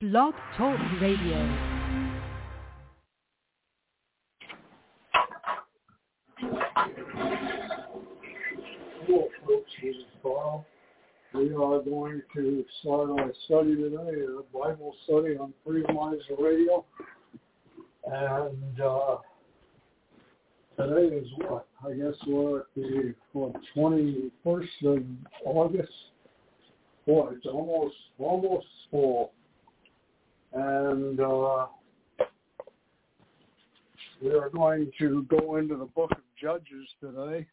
Blog Talk Radio. Hello, folks. This is Carl. We are going to start our study today, a Bible study on Freedom Lines Radio. And today is what? I guess we're at the 21st of August. Boy, it's almost fall. And we are going to go into the book of Judges today.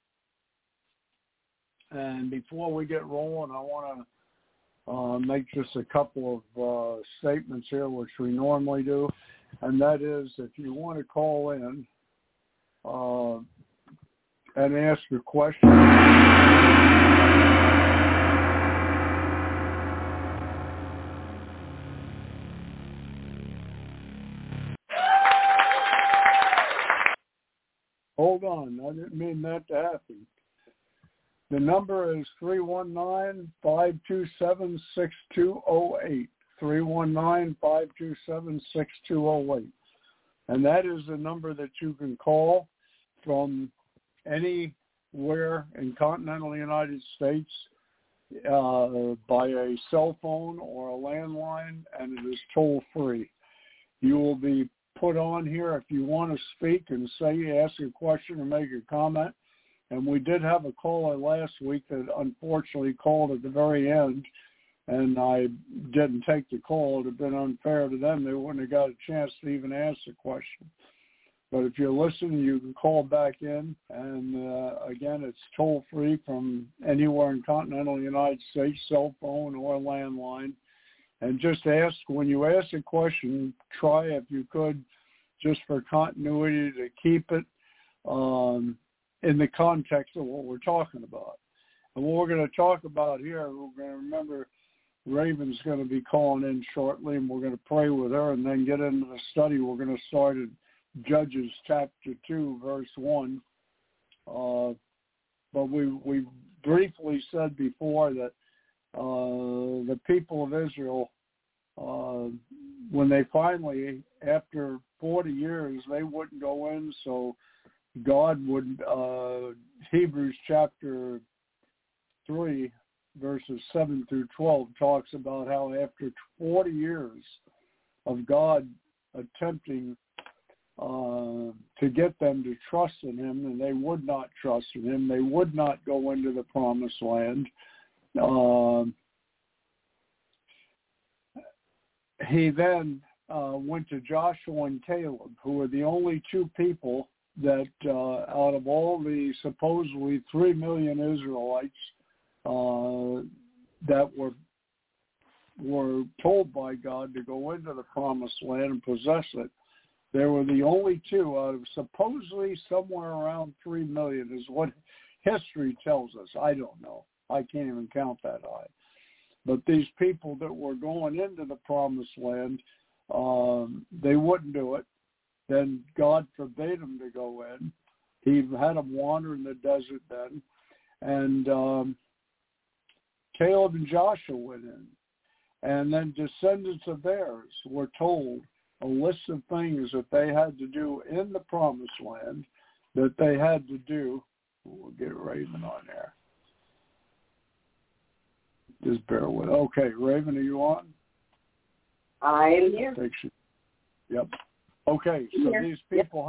And before we get rolling, I want to make just a couple of statements here, which we normally do. And that is, if you want to call in and ask a question, hold on, I didn't mean that to happen. The number is 319-527-6208, 319-527-6208. And that is the number that you can call from anywhere in continental United States by a cell phone or a landline, and it is toll-free. You will be put on here if you want to speak and ask a question or make a comment. And we did have a caller last week that unfortunately called at the very end, and I didn't take the call. It would have been unfair to them. They wouldn't have got a chance to even ask the question. But if you're listening, you can call back in. And, again, it's toll-free from anywhere in continental United States, cell phone or landline. And just ask, when you ask a question, try, if you could, just for continuity, to keep it in the context of what we're talking about. And what we're going to talk about here, we're going to remember Raven's going to be calling in shortly, and we're going to pray with her and then get into the study. We're going to start at Judges chapter 2, verse 1. But we briefly said before that the people of Israel, when they finally, after 40 years, they wouldn't go in, so God would, Hebrews chapter 3, verses 7 through 12, talks about how after 40 years of God attempting to get them to trust in him, and they would not trust in him, they would not go into the promised land, he then went to Joshua and Caleb, who were the only two people that out of all the supposedly 3 million Israelites that were told by God to go into the promised land and possess it, there were the only two out of supposedly somewhere around 3 million is what history tells us. I don't know. I can't even count that high. But these people that were going into the promised land, they wouldn't do it. Then God forbade them to go in. He had them wander in the desert then. And Caleb and Joshua went in. And then descendants of theirs were told a list of things that they had to do in the promised land that they had to do. We'll get Raven on there. Just bear with it. Okay, Raven, are you on? I am here. Yep. Okay, so these people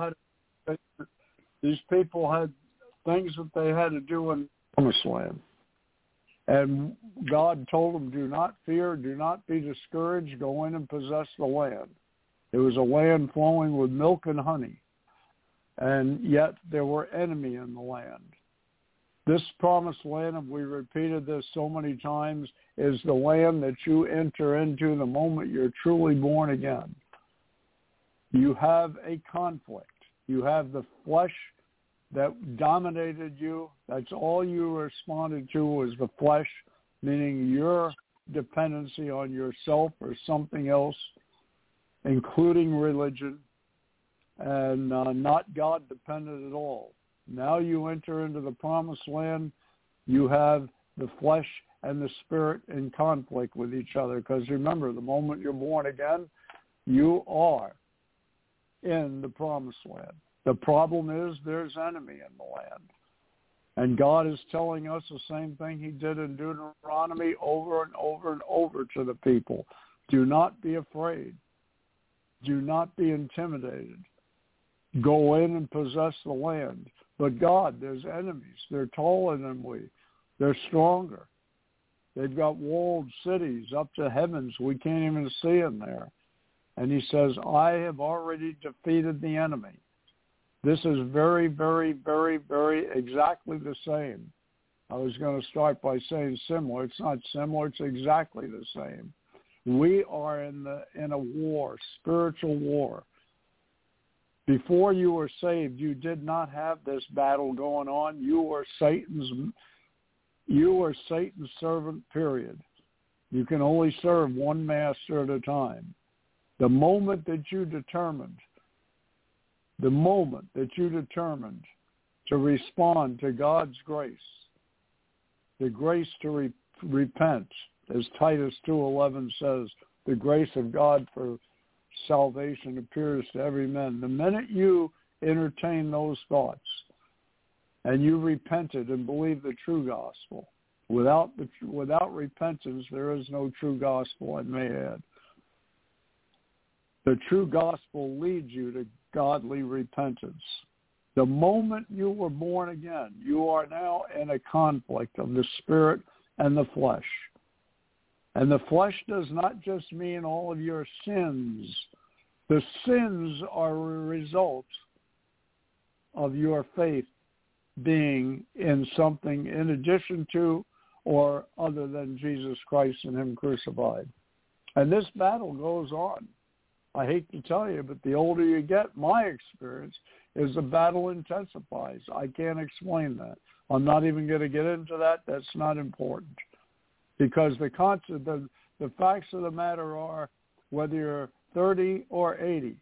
had things that they had to do in the promised land. And God told them, do not fear, do not be discouraged, go in and possess the land. It was a land flowing with milk and honey, and yet there were enemy in the land. This promised land, and we repeated this so many times, is the land that you enter into the moment you're truly born again. You have a conflict. You have the flesh that dominated you. That's all you responded to was the flesh, meaning your dependency on yourself or something else, including religion, and not God dependent at all. Now you enter into the promised land, you have the flesh and the spirit in conflict with each other. Because remember, the moment you're born again, you are in the promised land. The problem is there's enemy in the land. And God is telling us the same thing he did in Deuteronomy over and over and over to the people. Do not be afraid. Do not be intimidated. Go in and possess the land. But God, there's enemies. They're taller than we. They're stronger. They've got walled cities up to heavens. We can't even see them there. And he says, I have already defeated the enemy. This is very, very, very, very exactly the same. I was going to start by saying similar. It's not similar. It's exactly the same. We are in a war, spiritual war. Before you were saved, you did not have this battle going on. You were Satan's servant, period. You can only serve one master at a time. The moment that you determined to respond to God's grace, the grace to repent, as Titus 2:11 says, the grace of God for salvation appears to every man. The minute you entertain those thoughts and you repented and believed the true gospel, without repentance, there is no true gospel, I may add. The true gospel leads you to godly repentance. The moment you were born again, you are now in a conflict of the spirit and the flesh. And the flesh does not just mean all of your sins. The sins are a result of your faith being in something in addition to or other than Jesus Christ and him crucified. And this battle goes on. I hate to tell you, but the older you get, my experience is the battle intensifies. I can't explain that. I'm not even going to get into that. That's not important. Because the facts of the matter are, whether you're 30 or 80,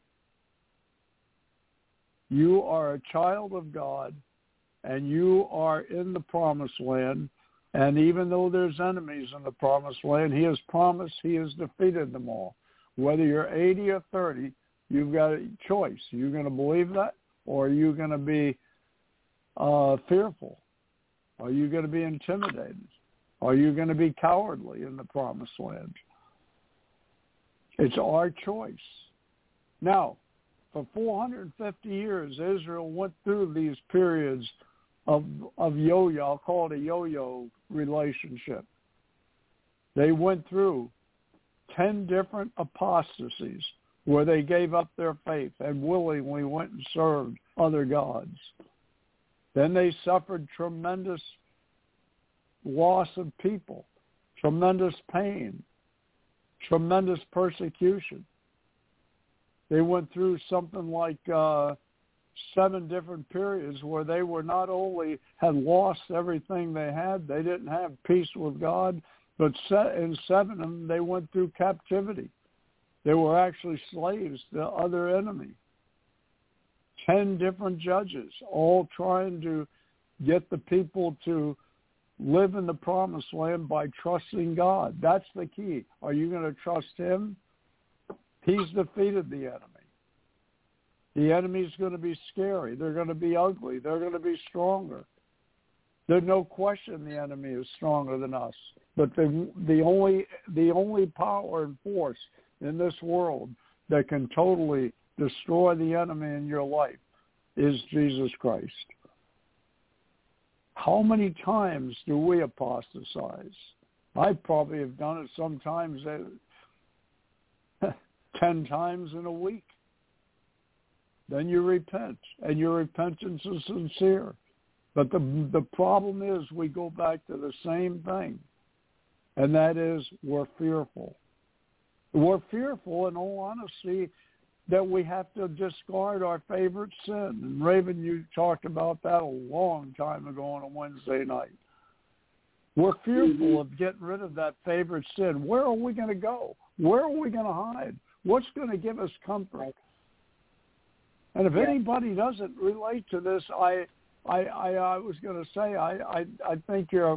you are a child of God, and you are in the promised land. And even though there's enemies in the promised land, he has promised he has defeated them all. Whether you're 80 or 30, you've got a choice. You're going to believe that, or are you going to be fearful? Are you going to be intimidated? Are you going to be cowardly in the promised land? It's our choice. Now, for 450 years, Israel went through these periods of yo-yo. I'll call it a yo-yo relationship. They went through 10 different apostasies where they gave up their faith and willingly went and served other gods. Then they suffered tremendous loss of people, tremendous pain, tremendous persecution. They went through something like 7 different periods where they were not only had lost everything they had, they didn't have peace with God, but in 7 of them, they went through captivity. They were actually slaves to other enemy. 10 different judges, all trying to get the people to live in the promised land by trusting God. That's the key. Are you going to trust him? He's defeated the enemy. The enemy's going to be scary. They're going to be ugly. They're going to be stronger. There's no question the enemy is stronger than us. But the only power and force in this world that can totally destroy the enemy in your life is Jesus Christ. How many times do we apostatize? I probably have done it sometimes 10 times in a week. Then you repent, and your repentance is sincere. But the problem is we go back to the same thing, and that is we're fearful. We're fearful, in all honesty, that we have to discard our favorite sin. And Raven, you talked about that a long time ago on a Wednesday night. We're fearful of getting rid of that favorite sin. Where are we going to go? Where are we going to hide? What's going to give us comfort? And if anybody doesn't relate to this, I was going to say, I think you're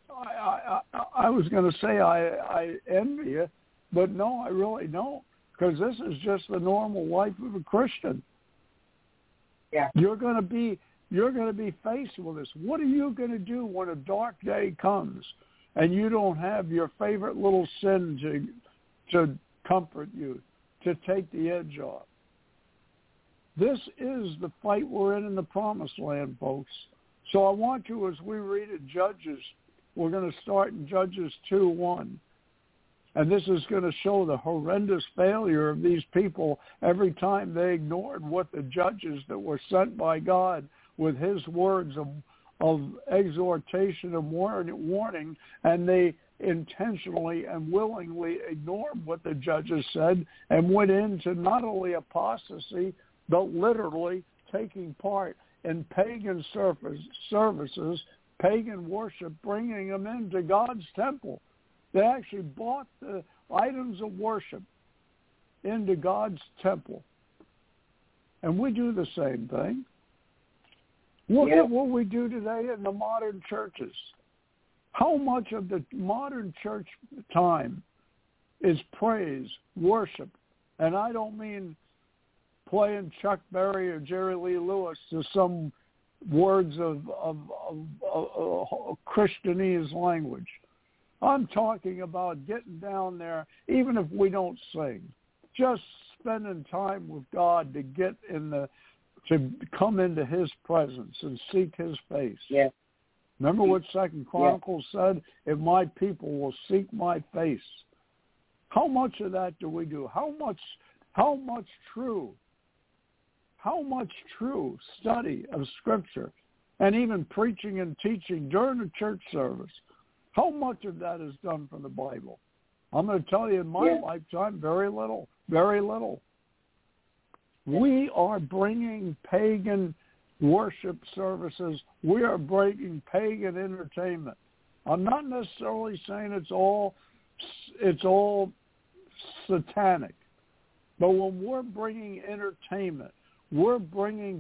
I was going to say I envy you, but no, I really don't, because this is just the normal life of a Christian. Yeah. You're going to be faced with this. What are you going to do when a dark day comes and you don't have your favorite little sin to comfort you, to take the edge off? This is the fight we're in the promised land, folks. So I want you, as we read in Judges, we're going to start in Judges 2:1. And this is going to show the horrendous failure of these people every time they ignored what the judges that were sent by God with his words of exhortation and warning, and they intentionally and willingly ignored what the judges said and went into not only apostasy, but literally taking part in pagan services, pagan worship, bringing them into God's temple. They actually brought the items of worship into God's temple. And we do the same thing. Look at what we do today in the modern churches. How much of the modern church time is praise, worship? And I don't mean playing Chuck Berry or Jerry Lee Lewis to some words of Christianese language. I'm talking about getting down there, even if we don't sing, just spending time with God to get to come into his presence and seek his face. Yeah. Remember what 2 Chronicles said? If my people will seek my face. How much of that do we do? How much true study of Scripture and even preaching and teaching during the church service? How much of that is done from the Bible? I'm going to tell you, in my lifetime, very little, very little. We are bringing pagan worship services. We are bringing pagan entertainment. I'm not necessarily saying it's all satanic, but when we're bringing entertainment, we're bringing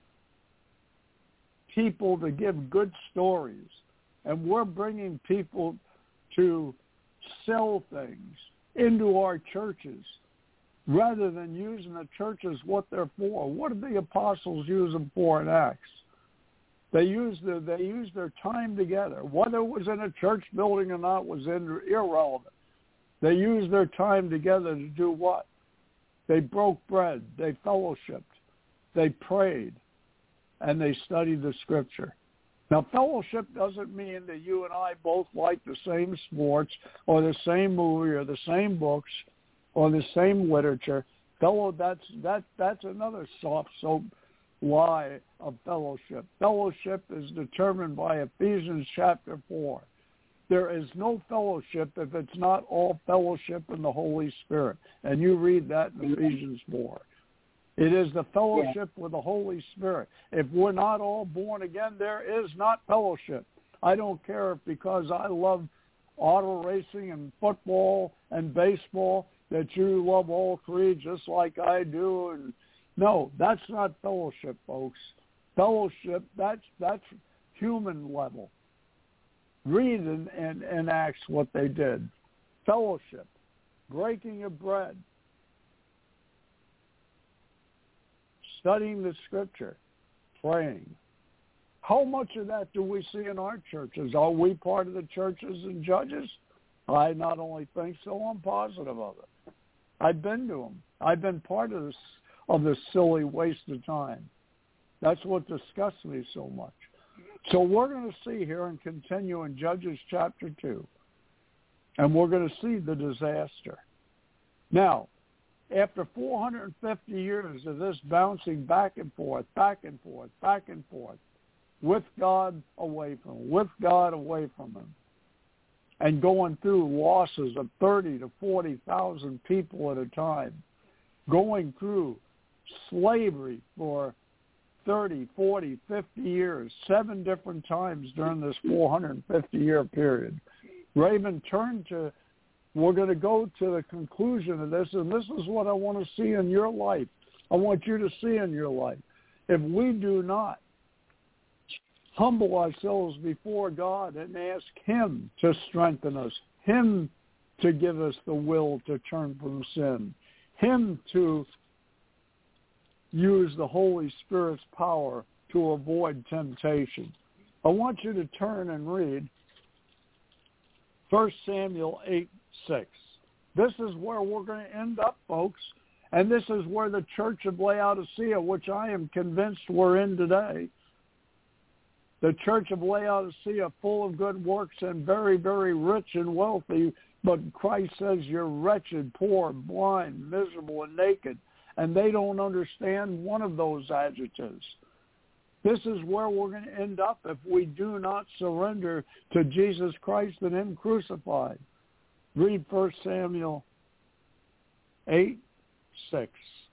people to give good stories, and we're bringing people to sell things into our churches rather than using the churches what they're for. What did the apostles use them for in Acts? They used their time together. Whether it was in a church building or not was irrelevant. They used their time together to do what? They broke bread. They fellowshiped. They prayed. And they studied the Scripture. Now, fellowship doesn't mean that you and I both like the same sports or the same movie or the same books or the same literature. That's another soft soap lie of fellowship. Fellowship is determined by Ephesians chapter 4. There is no fellowship if it's not all fellowship in the Holy Spirit. And you read that in Ephesians 4. It is the fellowship with the Holy Spirit. If we're not all born again, there is not fellowship. I don't care if because I love auto racing and football and baseball that you love all three just like I do. And no, that's not fellowship, folks. Fellowship, that's human level. Read in Acts what they did. Fellowship, breaking of bread, studying the Scripture, praying. How much of that do we see in our churches? Are we part of the churches and judges? I not only think so, I'm positive of it. I've been to them. I've been part of this silly waste of time. That's what disgusts me so much. So we're going to see here and continue in Judges chapter 2, and we're going to see the disaster. Now, after 450 years of this bouncing back and forth, with God away from him, with God away from him, and going through losses of 30 to 40,000 people at a time, going through slavery for 30, 40, 50 years, 7 different times during this 450-year period. Raymond turned to, we're going to go to the conclusion of this, and this is what I want to see in your life. I want you to see in your life. If we do not humble ourselves before God and ask him to strengthen us, him to give us the will to turn from sin, him to use the Holy Spirit's power to avoid temptation. I want you to turn and read 1 Samuel 8:6. This is where we're going to end up, folks. And this is where the church of Laodicea, which I am convinced we're in today, the church of Laodicea, full of good works and very, very rich and wealthy, but Christ says you're wretched, poor, blind, miserable, and naked. And they don't understand one of those adjectives. This is where we're going to end up if we do not surrender to Jesus Christ and him crucified. Read 1 Samuel 8:6.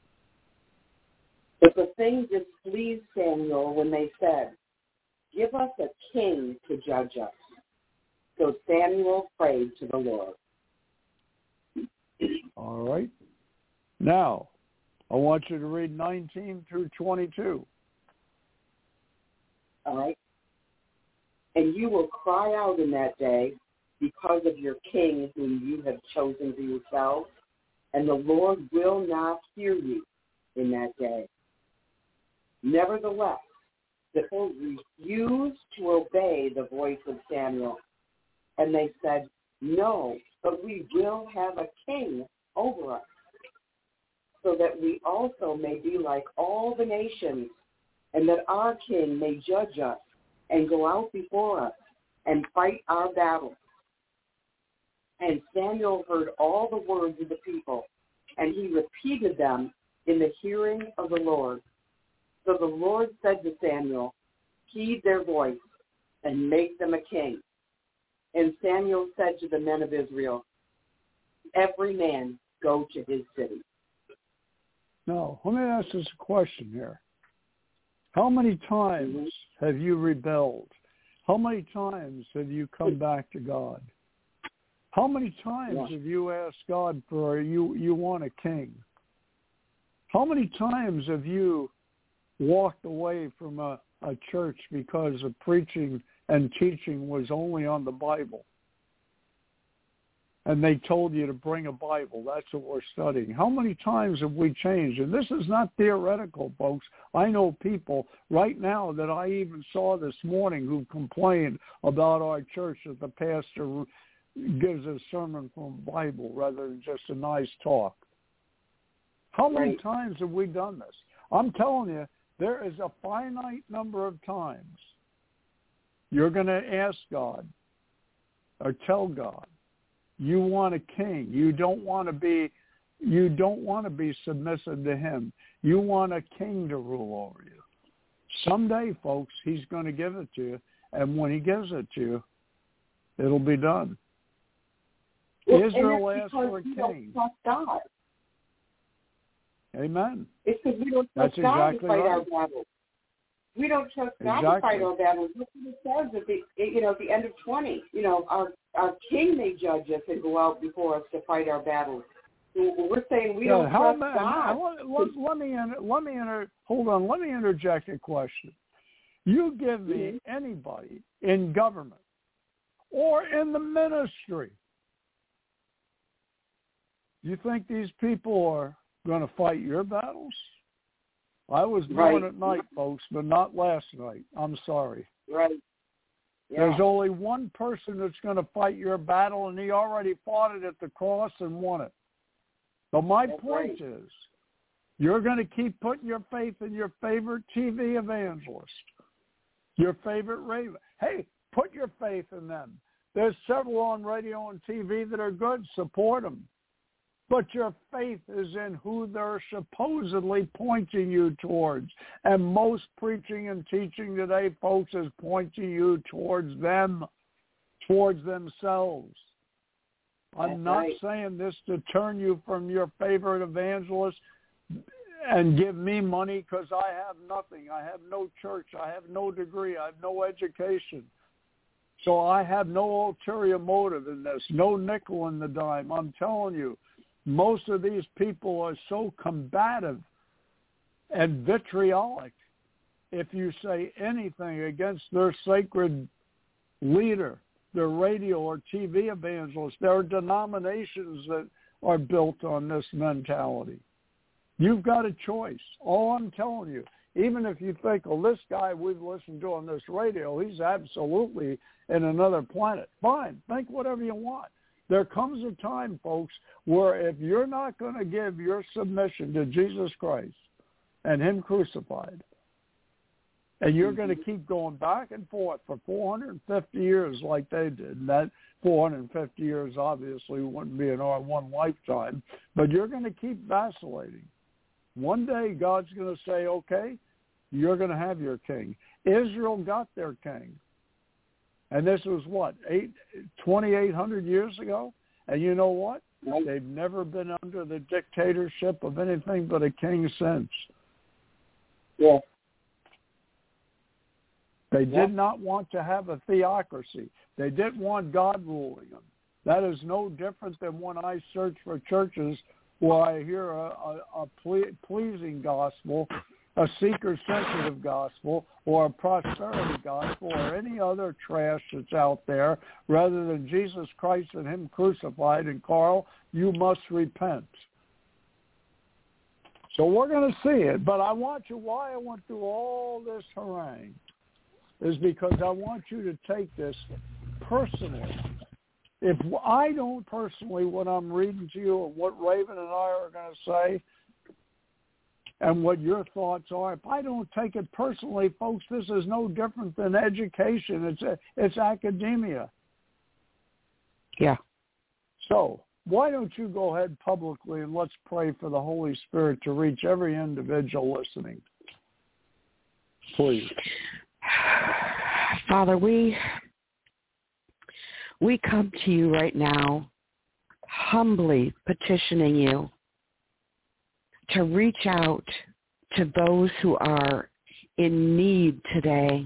But the thing displeased Samuel when they said, "Give us a king to judge us." So Samuel prayed to the Lord. All right. Now, I want you to read 19 through 22. All right. And you will cry out in that day because of your king whom you have chosen for yourselves, and the Lord will not hear you in that day. Nevertheless, the people refused to obey the voice of Samuel, and they said, "No, but we will have a king over us, so that we also may be like all the nations, and that our king may judge us and go out before us and fight our battles." And Samuel heard all the words of the people, and he repeated them in the hearing of the Lord. So the Lord said to Samuel, "Heed their voice and make them a king." And Samuel said to the men of Israel, "Every man go to his city." Now, let me ask this question here. How many times have you rebelled? How many times have you come back to God? How many times have you asked God for you want a king? How many times have you walked away from a church because the preaching and teaching was only on the Bible? And they told you to bring a Bible. That's what we're studying. How many times have we changed? And this is not theoretical, folks. I know people right now that I even saw this morning who complained about our church that the pastor gives a sermon from the Bible rather than just a nice talk. How many times have we done this? I'm telling you, there is a finite number of times you're going to ask God or tell God, you want a king. You don't want to be submissive to him. You want a king to rule over you. Someday, folks, he's going to give it to you, and when he gives it to you, it'll be done. Well, Israel asked for a king. king. Don't trust God. Amen. It's because we don't trust God to fight our battles. We don't trust God to fight our battles. Look what it says at the end of 20. Our king may judge us and go out before us to fight our battles. So we're saying we don't trust God. Let me interject a question. You give me anybody in government or in the ministry. You think these people are going to fight your battles? I was born at night, folks, but not last night. I'm sorry. Right. Yeah. There's only one person that's going to fight your battle, and he already fought it at the cross and won it. But my point is, you're going to keep putting your faith in your favorite TV evangelist, your favorite radio. Hey, put your faith in them. There's several on radio and TV that are good. Support them. But your faith is in who they're supposedly pointing you towards. And most preaching and teaching today, folks, is pointing you towards them, towards themselves. I'm not saying this to turn you from your favorite evangelist and give me money, because I have nothing. I have no church. I have no degree. I have no education. So I have no ulterior motive in this, no nickel in the dime. I'm telling you. Most of these people are so combative and vitriolic if you say anything against their sacred leader, their radio or TV evangelists. There are denominations that are built on this mentality. You've got a choice. All I'm telling you, even if you think, well, this guy we've listened to on this radio, he's absolutely in another planet. Fine, think whatever you want. There comes a time, folks, where if you're not going to give your submission to Jesus Christ and him crucified, and you're going to keep going back and forth for 450 years like they did, and that 450 years obviously wouldn't be in our one lifetime, but you're going to keep vacillating. One day God's going to say, okay, you're going to have your king. Israel got their king. And this was what, 2,800 years ago? And you know what? They've never been under the dictatorship of anything but a king since. Yeah. They did not want to have a theocracy. They didn't want God ruling them. That is no different than when I search for churches where I hear a pleasing gospel, a seeker-sensitive gospel, or a prosperity gospel, or any other trash that's out there, rather than Jesus Christ and him crucified. And Carl, you must repent. So we're going to see it. But why I went through all this harangue is because I want you to take this personally. If I don't personally, what I'm reading to you and what Raven and I are going to say and what your thoughts are, if I don't take it personally, folks, this is no different than education. It's academia. Yeah. So why don't you go ahead publicly and let's pray for the Holy Spirit to reach every individual listening. Please. Father, we come to you right now, humbly petitioning you to reach out to those who are in need today,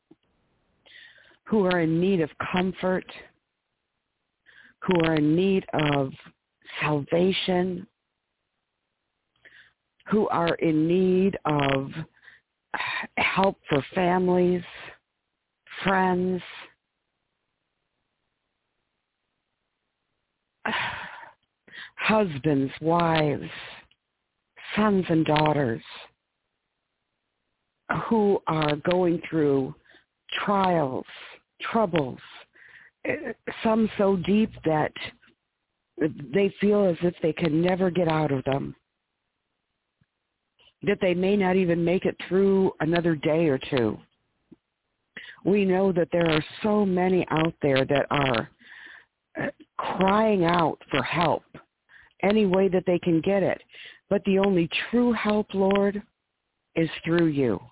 who are in need of comfort, who are in need of salvation, who are in need of help for families, friends, husbands, wives, sons and daughters who are going through trials, troubles, some so deep that they feel as if they can never get out of them, that they may not even make it through another day or two. We know that there are so many out there that are crying out for help any way that they can get it. But the only true help, Lord, is through you.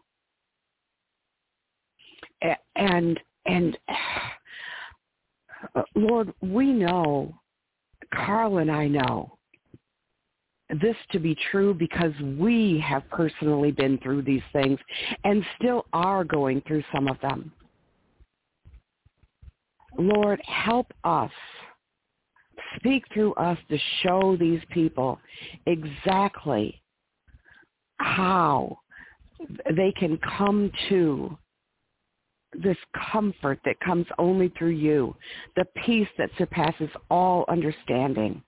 And Lord, we know, Carl and I know, this to be true because we have personally been through these things and still are going through some of them. Lord, help us. Speak through us to show these people exactly how they can come to this comfort that comes only through you, the peace that surpasses all understanding.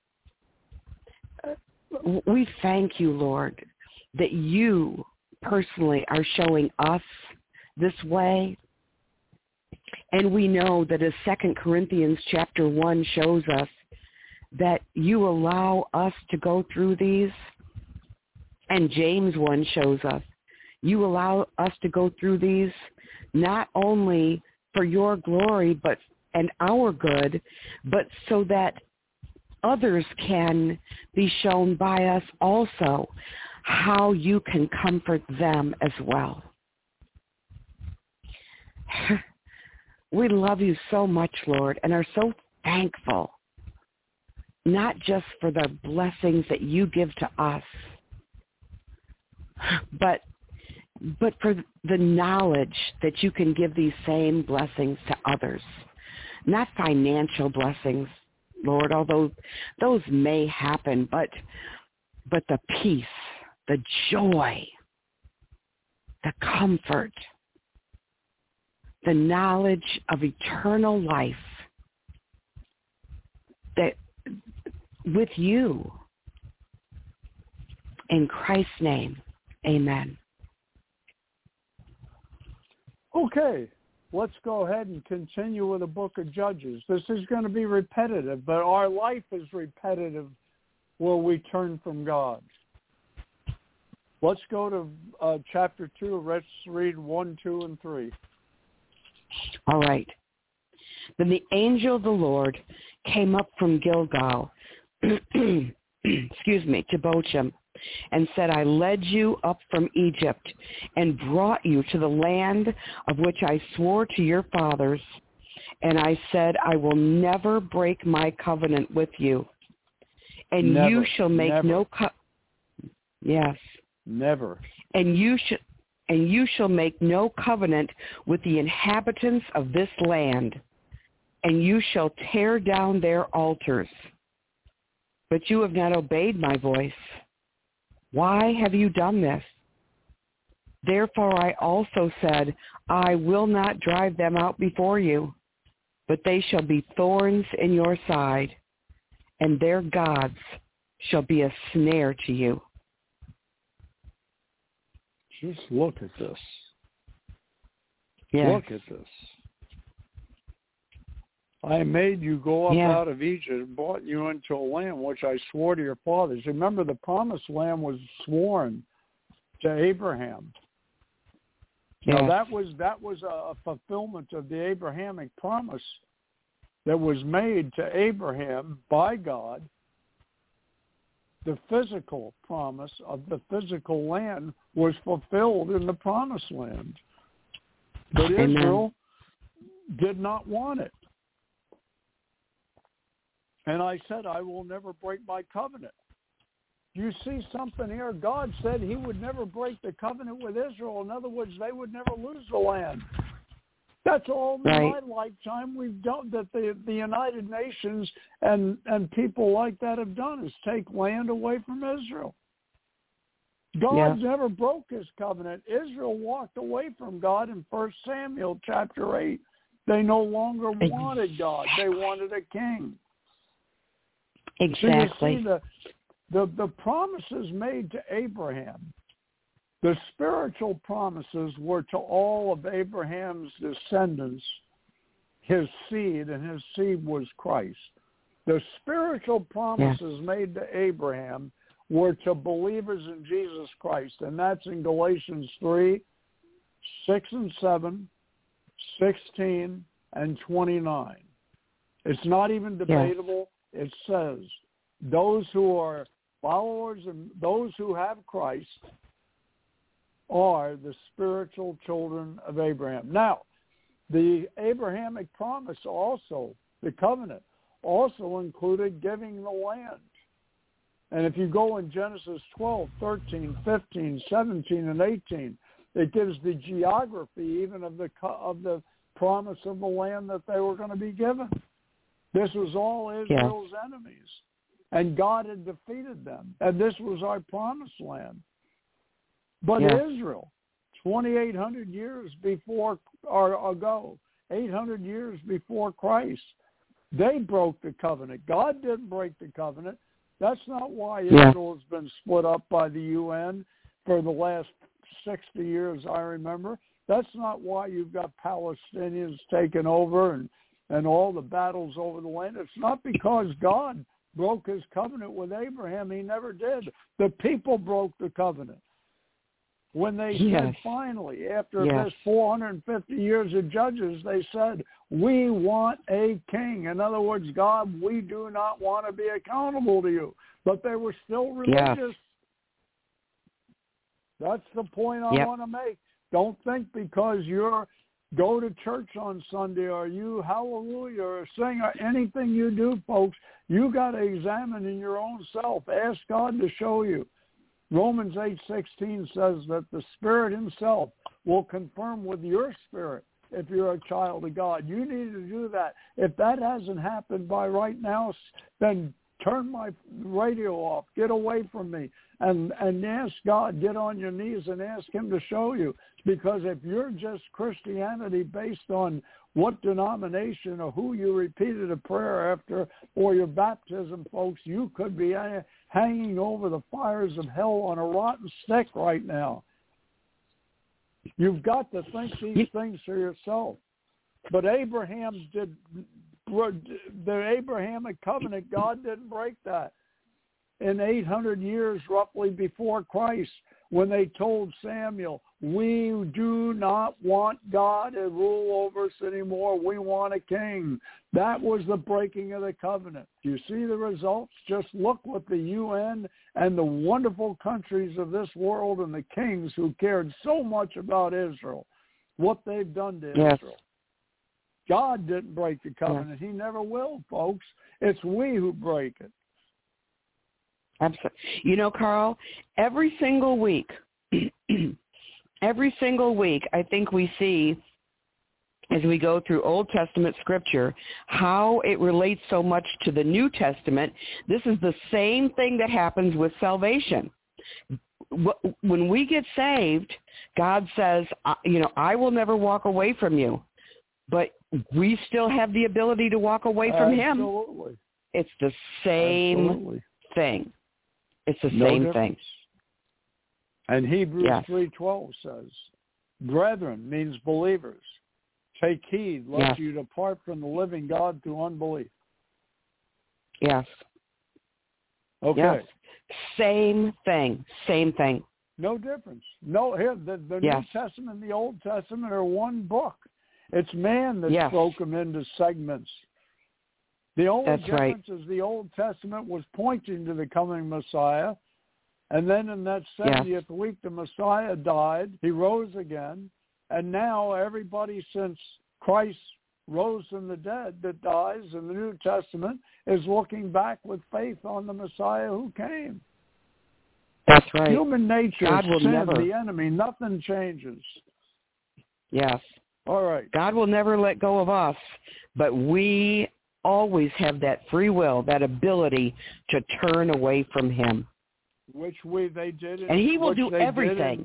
We thank you, Lord, that you personally are showing us this way. And we know that as 2 Corinthians chapter 1 shows us, that you allow us to go through these. And James 1 shows us, you allow us to go through these not only for your glory and our good, but so that others can be shown by us also how you can comfort them as well. We love you so much, Lord, and are so thankful, not just for the blessings that you give to us, but for the knowledge that you can give these same blessings to others. Not financial blessings, Lord, although those may happen, but the peace, the joy, the comfort, the knowledge of eternal life that with you. In Christ's name, amen. Okay, let's go ahead and continue with the book of Judges. This is going to be repetitive, but our life is repetitive where we turn from God. Let's go to chapter 2. Let's read 1, 2, and 3. All right. Then the angel of the Lord came up from Gilgal, to Bochim, and said, I led you up from Egypt and brought you to the land of which I swore to your fathers. And I said, I will never break my covenant with you. And never, you shall make never. no Yes. Never. And you shall make no covenant with the inhabitants of this land, and you shall tear down their altars. But you have not obeyed my voice. Why have you done this? Therefore I also said, I will not drive them out before you, but they shall be thorns in your side, and their gods shall be a snare to you. Just look at this. Yes. Look at this. I made you go up out of Egypt and brought you into a land which I swore to your fathers. Remember, the promised land was sworn to Abraham. Yes. Now, that was a fulfillment of the Abrahamic promise that was made to Abraham by God. The physical promise of the physical land was fulfilled in the promised land. But Amen. Israel did not want it. And I said, I will never break my covenant. You see something here? God said he would never break the covenant with Israel. In other words, they would never lose the land. That's all in my lifetime we've done, that the United Nations and people like that have done, is take land away from Israel. God never broke his covenant. Israel walked away from God in 1 Samuel chapter 8. They no longer wanted God. They wanted a king. Exactly. So you see, the promises made to Abraham, the spiritual promises were to all of Abraham's descendants, his seed, and his seed was Christ. The spiritual promises made to Abraham were to believers in Jesus Christ, and that's in Galatians 3, 6 and 7, 16, and 29. It's not even debatable. It says those who are followers and those who have Christ are the spiritual children of Abraham. Now, the Abrahamic promise also, the covenant, also included giving the land. And if you go in Genesis 12, 13, 15, 17, and 18, it gives the geography even of the promise of the land that they were going to be given. This was all Israel's enemies, and God had defeated them, and this was our promised land. But Israel, 2,800 years before or ago, 800 years before Christ, they broke the covenant. God didn't break the covenant. That's not why Israel has been split up by the UN for the last 60 years, I remember. That's not why you've got Palestinians taking over and all the battles over the land. It's not because God broke his covenant with Abraham. He never did. The people broke the covenant. When they said finally, after this 450 years of judges, they said, we want a king. In other words, God, we do not want to be accountable to you. But they were still religious. That's the point I want to make. Don't think because you're go to church on Sunday or you hallelujah or sing or anything you do, folks, you got to examine in your own self. Ask God to show you. Romans 8:16 says that the Spirit himself will confirm with your spirit if you're a child of God. You need to do that. If that hasn't happened by right now, then turn my radio off, get away from me, and ask God, get on your knees and ask him to show you. Because if you're just Christianity based on what denomination or who you repeated a prayer after or your baptism, folks, you could be hanging over the fires of hell on a rotten stick right now. You've got to think these things for yourself. But the Abrahamic covenant, God didn't break that. In 800 years roughly before Christ, when they told Samuel, we do not want God to rule over us anymore, we want a king. That was the breaking of the covenant. Do you see the results? Just look what the UN and the wonderful countries of this world and the kings who cared so much about Israel, what they've done to Israel. God didn't break the covenant. He never will, folks. It's we who break it. Absolutely. You know, Carl, every single week, I think we see, as we go through Old Testament scripture, how it relates so much to the New Testament. This is the same thing that happens with salvation. When we get saved, God says, I will never walk away from you. But we still have the ability to walk away from him. Absolutely. It's the same thing. It's the same thing. And Hebrews 3:12 says, brethren means believers. Take heed lest you depart from the living God through unbelief. Yes. Okay. Yes. Same thing. No difference. No, here, the New Testament and the Old Testament are one book. It's man that's broken into segments. The only difference is the Old Testament was pointing to the coming Messiah, and then in that 70th week, the Messiah died. He rose again, and now everybody since Christ rose from the dead that dies in the New Testament is looking back with faith on the Messiah who came. That's right. Human nature, God will sin, never. the enemy, nothing changes. Yes. All right. God will never let go of us, but we always have that free will, that ability to turn away from him. Which they did. And he will do everything.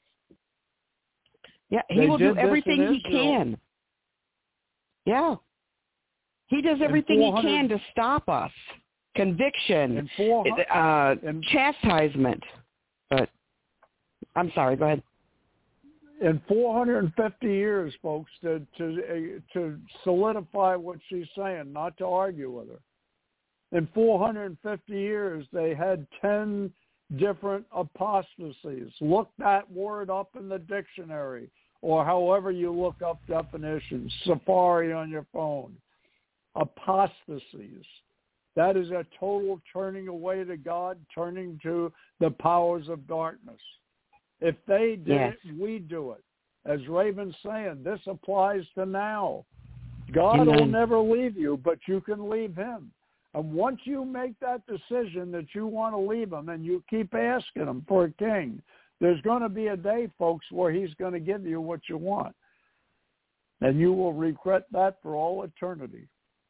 He will do everything he can. Yeah. He does everything he can to stop us. Conviction, chastisement. But I'm sorry, go ahead. In 450 years, folks, to solidify what she's saying, not to argue with her. In 450 years, they had 10 different apostasies. Look that word up in the dictionary, or however you look up definitions, Safari on your phone. Apostasies. That is a total turning away to God, turning to the powers of darkness. If they did it, we do it. As Raven's saying, this applies to now. God will never leave you, but you can leave him. And once you make that decision that you want to leave him and you keep asking him for a king, there's going to be a day, folks, where he's going to give you what you want. And you will regret that for all eternity.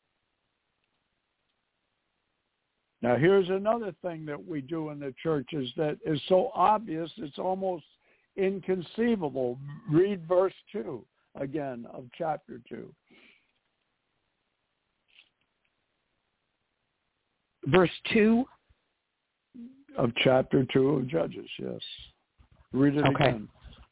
Now, here's another thing that we do in the churches that is so obvious it's almost inconceivable. Read verse 2 again of chapter 2. Verse 2? Of chapter 2 of Judges, yes. Read it again.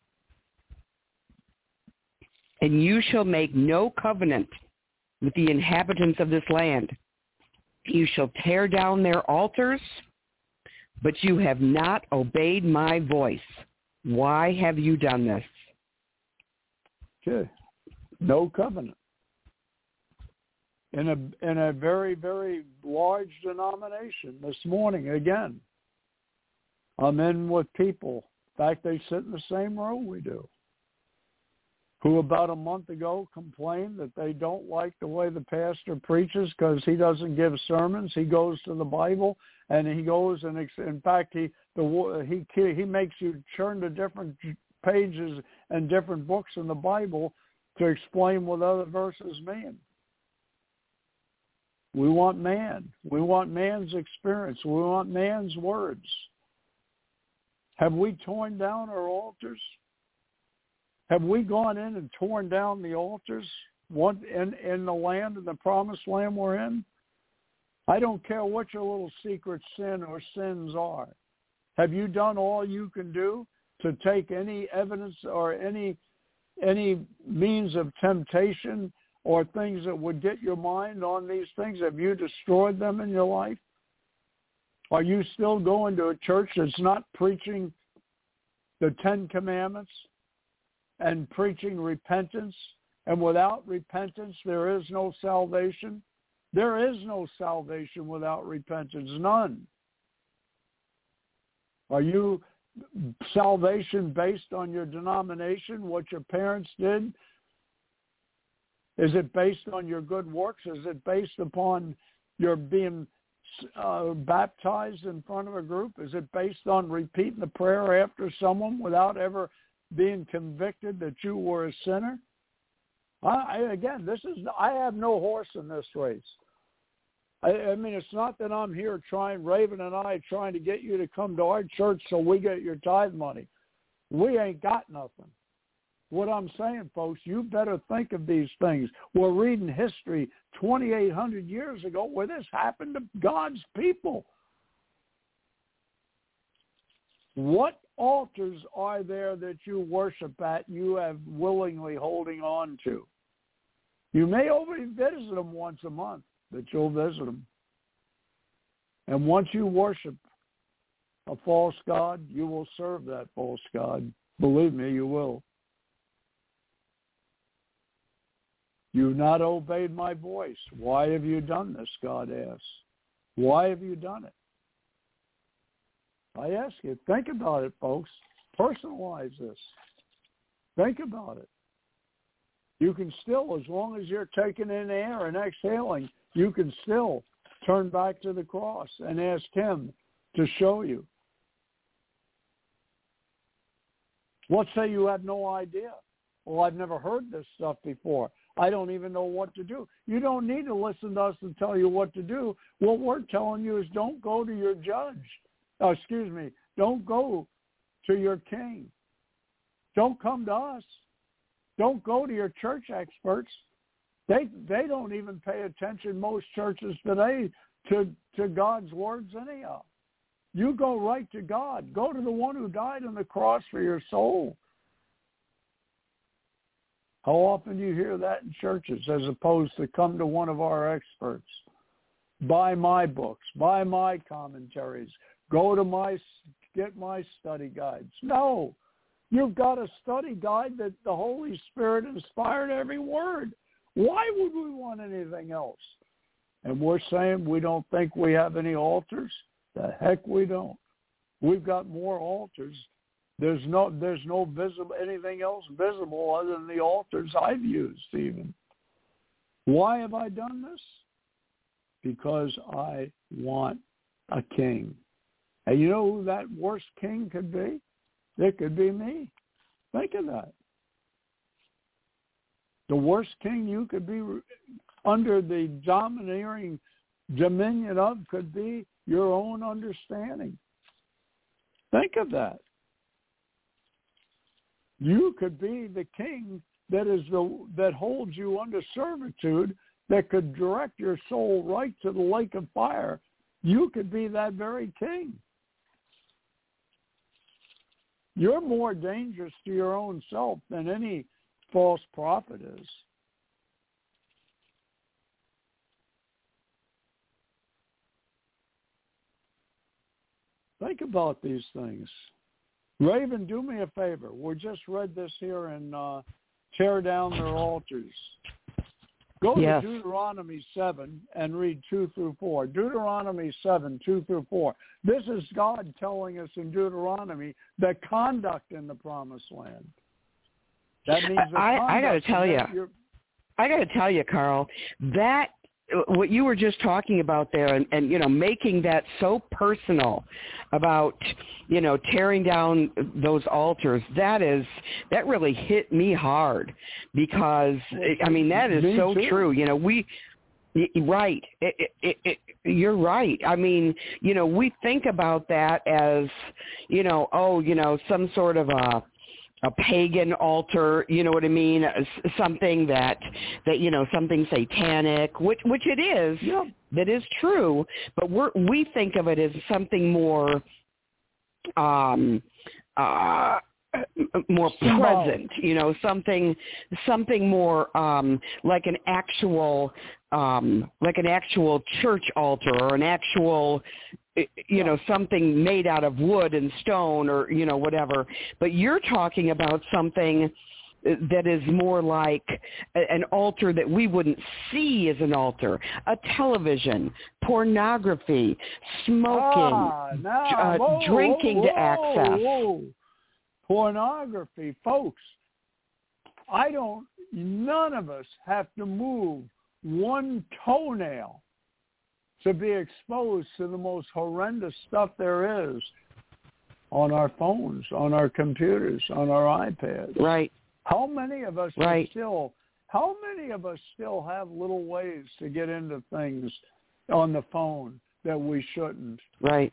And you shall make no covenant with the inhabitants of this land. You shall tear down their altars, but you have not obeyed my voice. Why have you done this? Okay. No covenant. In a very, very large denomination this morning, again, I'm in with people. In fact, they sit in the same row we do, who about a month ago complained that they don't like the way the pastor preaches because he doesn't give sermons. He goes to the Bible, and he goes and, in fact, he makes you turn to different pages and different books in the Bible to explain what other verses mean. We want man. We want man's experience. We want man's words. Have we torn down our altars? Have we gone in and torn down the altars in the land, in the promised land we're in? I don't care what your little secret sin or sins are. Have you done all you can do to take any evidence or any means of temptation or things that would get your mind on these things? Have you destroyed them in your life? Are you still going to a church that's not preaching the 10 Commandments and preaching repentance? And without repentance, there is no salvation. There is no salvation without repentance, none. Are you salvation based on your denomination, what your parents did? Is it based on your good works? Is it based upon your being baptized in front of a group? Is it based on repeating the prayer after someone without ever being convicted that you were a sinner? I have no horse in this race. I mean, it's not that I'm here Raven and I trying to get you to come to our church so we get your tithe money. We ain't got nothing. What I'm saying, folks, you better think of these things. We're reading history 2,800 years ago where this happened to God's people. What altars are there that you worship at you have willingly holding on to? You may only visit them once a month, but you'll visit them. And once you worship a false god, you will serve that false god. Believe me, you will. You've not obeyed my voice. Why have you done this, God asks. Why have you done it? I ask you, think about it, folks. Personalize this. Think about it. You can still, as long as you're taking in air and exhaling, you can still turn back to the cross and ask him to show you. Let's say you have no idea. Well, I've never heard this stuff before. I don't even know what to do. You don't need to listen to us to tell you what to do. What we're telling you is don't go to your judge. Don't go to your king. Don't come to us. Don't go to your church experts. They don't even pay attention, most churches today, to God's words anyhow. You go right to God. Go to the one who died on the cross for your soul. How often do you hear that in churches as opposed to come to one of our experts? Buy my books. Buy my commentaries. Get my study guides. No. You've got a study guide that the Holy Spirit inspired every word. Why would we want anything else? And we're saying we don't think we have any altars? The heck we don't. We've got more altars. There's no visible anything else visible other than the altars I've used even. Why have I done this? Because I want a king. And you know who that worst king could be? It could be me. Think of that. The worst king you could be under the domineering dominion of could be your own understanding. Think of that. You could be the king that holds you under servitude, that could direct your soul right to the lake of fire. You could be that very king. You're more dangerous to your own self than any false prophet is. Think about these things. Raven, do me a favor. We just read this here in Tear Down Their Altars. Go to Deuteronomy 7 and read 2 through 4. Deuteronomy 7, 2 through 4. This is God telling us in Deuteronomy the conduct in the promised land. That means I got to tell you, Carl, that what you were just talking about there and making that so personal about, tearing down those altars, that really hit me hard because, that is so true. Right. You're right. I mean, we think about that as, some sort of a pagan altar, you know what I mean? Something that something satanic, which it is. Yeah. That is true. But we think of it as something more, more present, something more like an actual church altar, or an actual, something made out of wood and stone, or whatever. But you're talking about something that is more like an altar that we wouldn't see as an altar, a television, pornography, smoking, drinking to access. Whoa. Pornography, folks. None of us have to move one toenail to be exposed to the most horrendous stuff there is on our phones, on our computers, on our iPads. Right. How many of us still have little ways to get into things on the phone that we shouldn't? Right.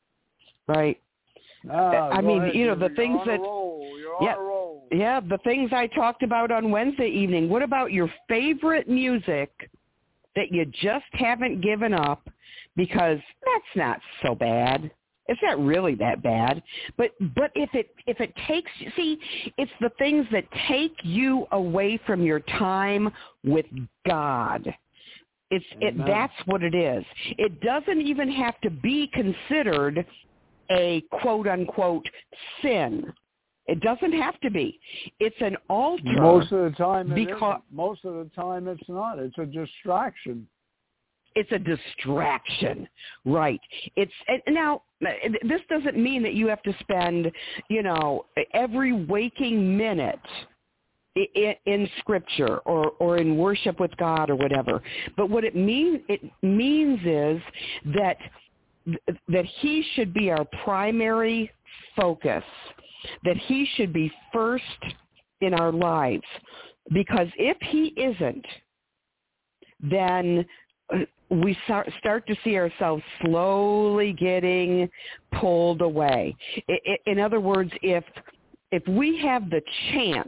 I mean, the things that, you're on a roll. Yeah, the things I talked about on Wednesday evening. What about your favorite music that you just haven't given up because that's not so bad? It's not really that bad. But if it takes, it's the things that take you away from your time with God. That's what it is. It doesn't even have to be considered a quote-unquote sin. It doesn't have to be. It's an altar. Most of the time it isn't. Most of the time it's not. It's a distraction. It's a distraction, right? Now, this doesn't mean that you have to spend, every waking minute in Scripture or in worship with God or whatever. But what it means is that He should be our primary focus, that He should be first in our lives. Because if He isn't, then we start to see ourselves slowly getting pulled away. In other words, if we have the chance,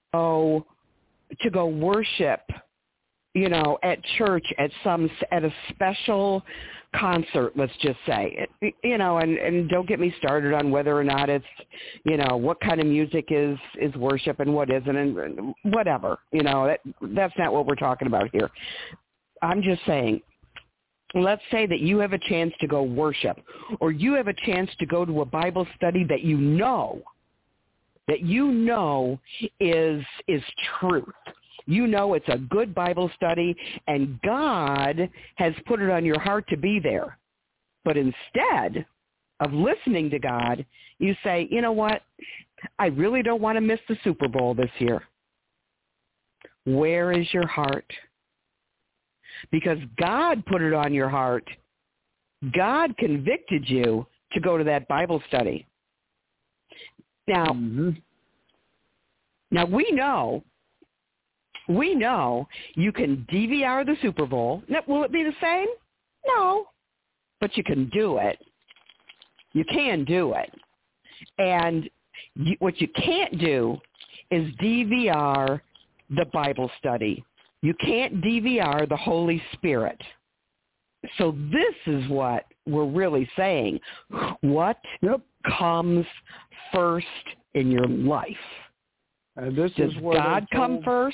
to go worship, at church at a special concert, let's just say, and don't get me started on whether or not it's, what kind of music is worship and what isn't, and whatever, that's not what we're talking about here. I'm just saying, let's say that you have a chance to go worship, or you have a chance to go to a Bible study that you know is truth. It's a good Bible study, and God has put it on your heart to be there. But instead of listening to God, you say, you know what? I really don't want to miss the Super Bowl this year. Where is your heart? Because God put it on your heart. God convicted you to go to that Bible study. Now, Now we know you can DVR the Super Bowl. Now, will it be the same? No, but you can do it. You can do it. And what you can't do is DVR the Bible study. You can't DVR the Holy Spirit. So this is what we're really saying. What comes first in your life? And this Does is where God come first?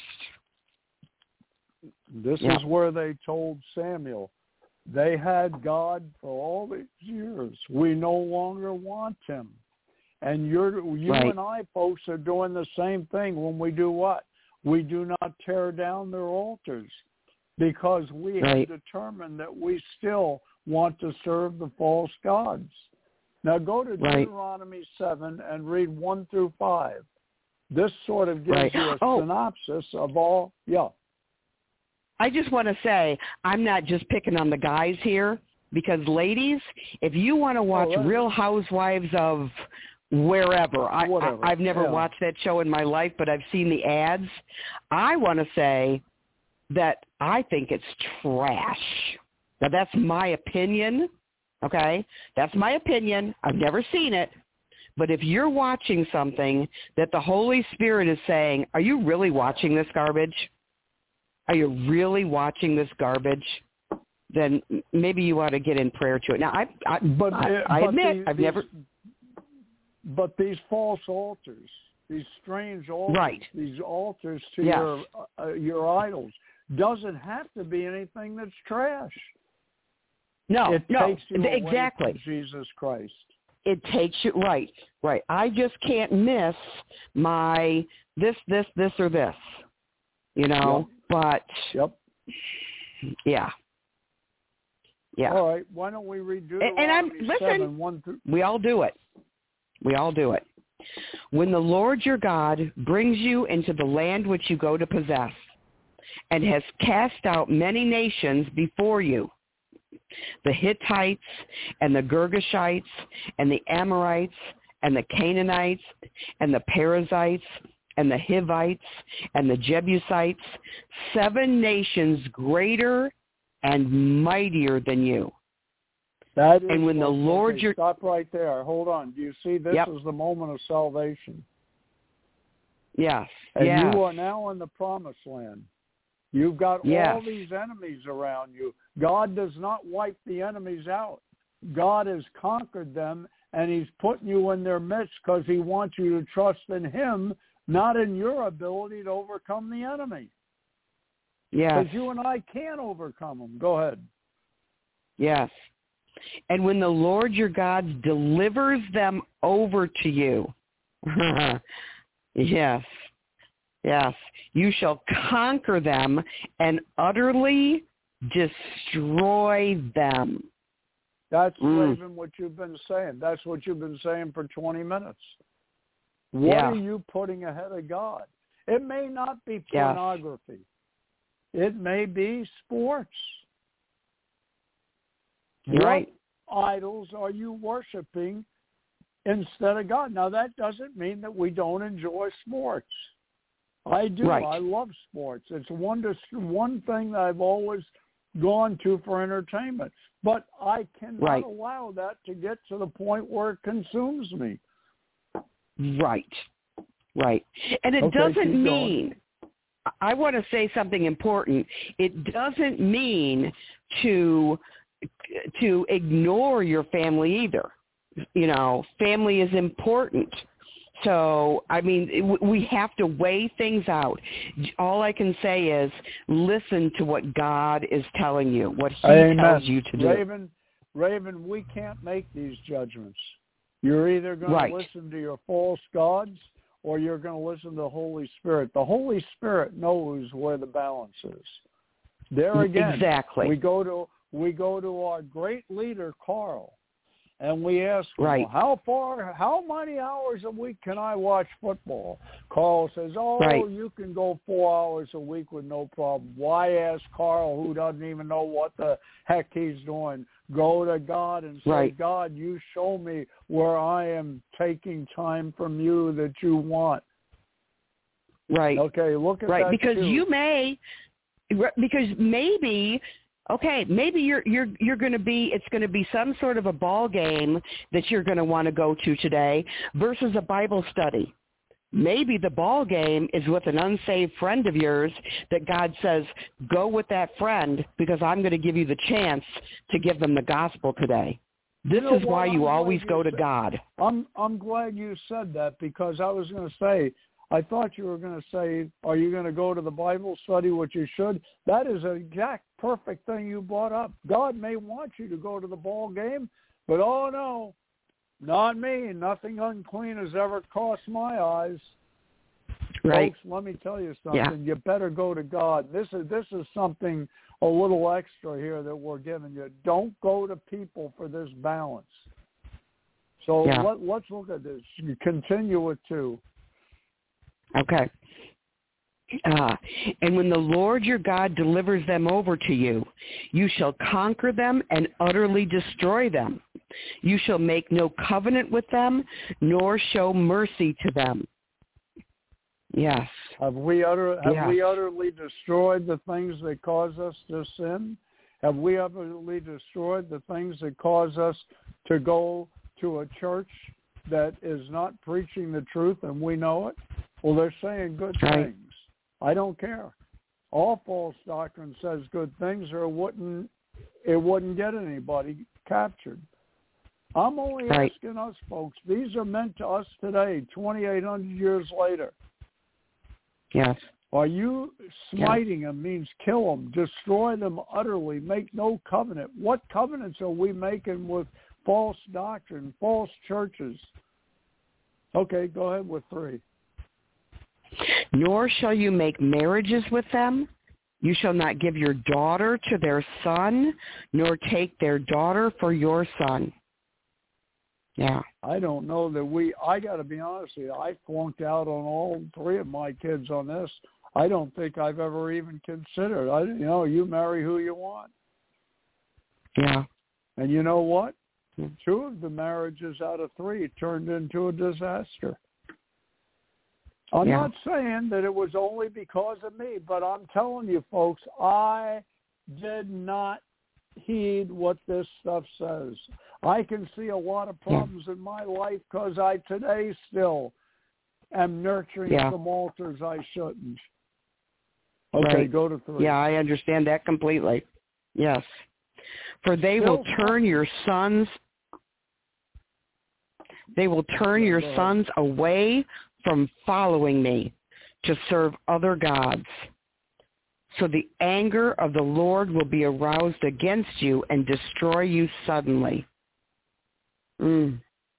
This is where they told Samuel, they had God for all these years. We no longer want him. And you and I, folks, are doing the same thing when we do what? We do not tear down their altars because we have determined that we still want to serve the false gods. Now go to Deuteronomy 7 and read 1 through 5. This sort of gives you a synopsis of all. Yeah. I just want to say I'm not just picking on the guys here because, ladies, if you want to watch Real Housewives of wherever, I've never watched that show in my life, but I've seen the ads. I want to say that I think it's trash. Now, that's my opinion, okay? That's my opinion. I've never seen it. But if you're watching something that the Holy Spirit is saying, are you really watching this garbage? Are you really watching this garbage? Then maybe you ought to get in prayer to it. Now, I admit, I've never... But these false altars, these strange altars, right. these altars to your idols, doesn't have to be anything that's trash. No, it takes you exactly. away from Jesus Christ. It takes you, right. I just can't miss my this, or this, you know, but, yeah. All right, why don't we read Deuteronomy 7, 1 through... We all do it. When the Lord your God brings you into the land which you go to possess, and has cast out many nations before you, the Hittites and the Girgashites and the Amorites and the Canaanites and the Perizzites and the Hivites and the Jebusites, 7 nations greater and mightier than you. That is, and when the Lord your... Stop right there. Hold on. Do you see this is the moment of salvation? Yes. And you are now in the promised land. You've got all these enemies around you. God does not wipe the enemies out. God has conquered them, and he's putting you in their midst because he wants you to trust in him, not in your ability to overcome the enemy. Yes. Because you and I can't overcome them. Go ahead. Yes. And when the Lord your God delivers them over to you, yes, you shall conquer them and utterly destroy them. That's, Raven, what you've been saying. That's what you've been saying for 20 minutes. What are you putting ahead of God? It may not be pornography. It may be sports. Right. What idols are you worshiping instead of God? Now, that doesn't mean that we don't enjoy sports. I do. Right. I love sports. It's one thing that I've always gone to for entertainment. But I cannot allow that to get to the point where it consumes me. Right. And it doesn't mean... I want to say something important. It doesn't mean to ignore your family either. You know, family is important. So, I mean, we have to weigh things out. All I can say is listen to what God is telling you, what he tells you to do. Raven, we can't make these judgments. You're either going to listen to your false gods or you're going to listen to the Holy Spirit. The Holy Spirit knows where the balance is. There again, we go to our great leader, Carl, and we ask him, how many hours a week can I watch football? Carl says, you can go 4 hours a week with no problem. Why ask Carl, who doesn't even know what the heck he's doing? Go to God and say, God, you show me where I am taking time from you that you want. Right. Okay, look at that. Because maybe you're going to be, it's going to be some sort of a ball game that you're going to want to go to today versus a Bible study. Maybe the ball game is with an unsaved friend of yours that God says, go with that friend because I'm going to give you the chance to give them the gospel today. This is why you always go to God. I'm glad you said that because I was going to say, I thought you were going to say, are you going to go to the Bible study, which you should? That is an exact perfect thing you brought up. God may want you to go to the ball game, but oh no, not me. Nothing unclean has ever crossed my eyes. Right. Folks, let me tell you something. Yeah. You better go to God. This is something a little extra here that we're giving you. Don't go to people for this balance. So let's look at this. You continue with 2. Okay. And when the Lord your God delivers them over to you, you shall conquer them and utterly destroy them. You shall make no covenant with them, nor show mercy to them. Yes. Have we utterly destroyed the things that cause us to sin? Have we utterly destroyed the things that cause us to go to a church that is not preaching the truth and we know it? Well, they're saying good things. I don't care. All false doctrine says good things, or it wouldn't get anybody captured. I'm only asking us, folks. These are meant to us today, 2,800 years later. Yes. Are you smiting them means kill them, destroy them utterly, make no covenant? What covenants are we making with false doctrine, false churches? Okay, go ahead with 3. Nor shall you make marriages with them. You shall not give your daughter to their son, nor take their daughter for your son. Yeah. I don't know that I got to be honest with you, I flunked out on all 3 of my kids on this. I don't think I've ever even considered. You marry who you want. Yeah. And you know what? 2 of the marriages out of 3 turned into a disaster. I'm not saying that it was only because of me, but I'm telling you, folks, I did not heed what this stuff says. I can see a lot of problems in my life because I today still am nurturing some altars I shouldn't. Okay, go to 3. Yeah, I understand that completely. Yes. For they will turn your sons away from following me to serve other gods. So the anger of the Lord will be aroused against you and destroy you suddenly. You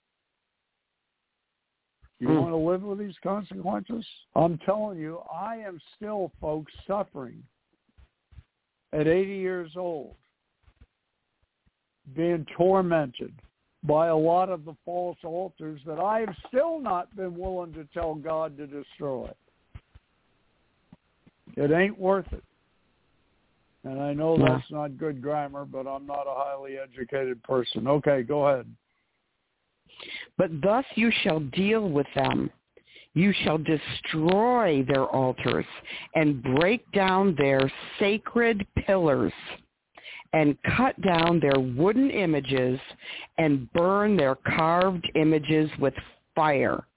want to live with these consequences? I'm telling you, I am still, folks, suffering at 80 years old, being tormented by a lot of the false altars that I have still not been willing to tell God to destroy. It ain't worth it. And I know that's not good grammar, but I'm not a highly educated person. Okay, go ahead. But thus you shall deal with them. You shall destroy their altars and break down their sacred pillars and cut down their wooden images and burn their carved images with fire.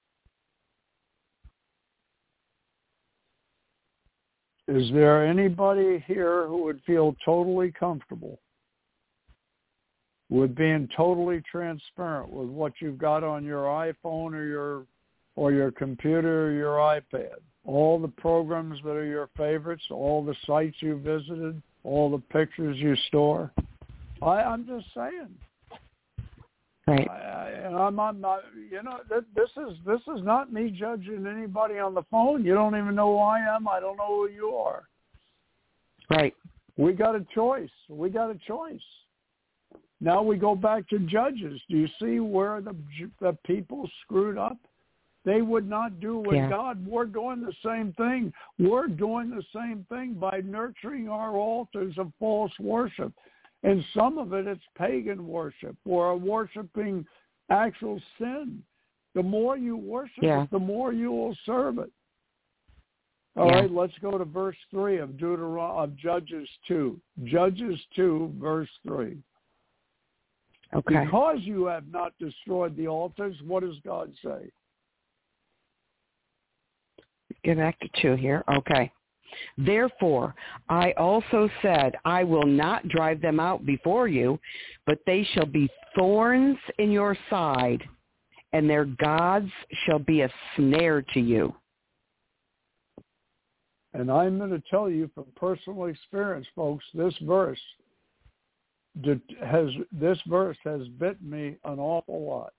Is there anybody here who would feel totally comfortable with being totally transparent with what you've got on your iPhone or your computer or your iPad? All the programs that are your favorites, all the sites you visited, all the pictures you store. I'm just saying. Right. I'm not. This is not me judging anybody on the phone. You don't even know who I am. I don't know who you are. Right. We got a choice. Now we go back to Judges. Do you see where the people screwed up? They would not do with God. We're doing the same thing. We're doing the same thing by nurturing our altars of false worship. And some of it's pagan worship or worshiping actual sin. The more you worship it, the more you will serve it. All right, let's go to verse 3 of Judges 2. Judges 2, verse 3. Okay. Because you have not destroyed the altars, what does God say? Get back to 2 here. Okay. Therefore, I also said, I will not drive them out before you, but they shall be thorns in your side, and their gods shall be a snare to you. And I'm going to tell you from personal experience, folks, this verse has bitten me an awful lot.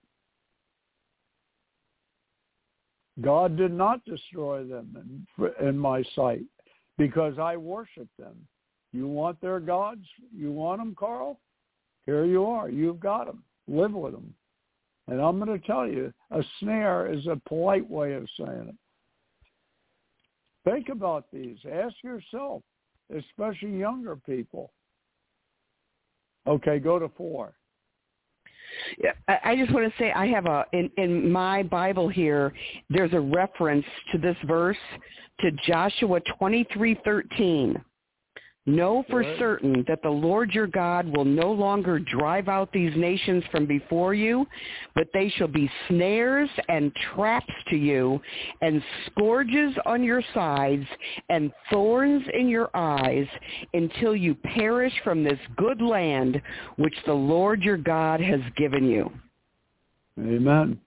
God did not destroy them in my sight because I worship them. You want their gods? You want them, Carl? Here you are. You've got them. Live with them. And I'm going to tell you, a snare is a polite way of saying it. Think about these. Ask yourself, especially younger people. Okay, go to 4. Yeah, I just want to say I have in my Bible here, there's a reference to this verse to Joshua 23:13. Know for certain that the Lord your God will no longer drive out these nations from before you, but they shall be snares and traps to you, and scourges on your sides, and thorns in your eyes, until you perish from this good land which the Lord your God has given you. Amen.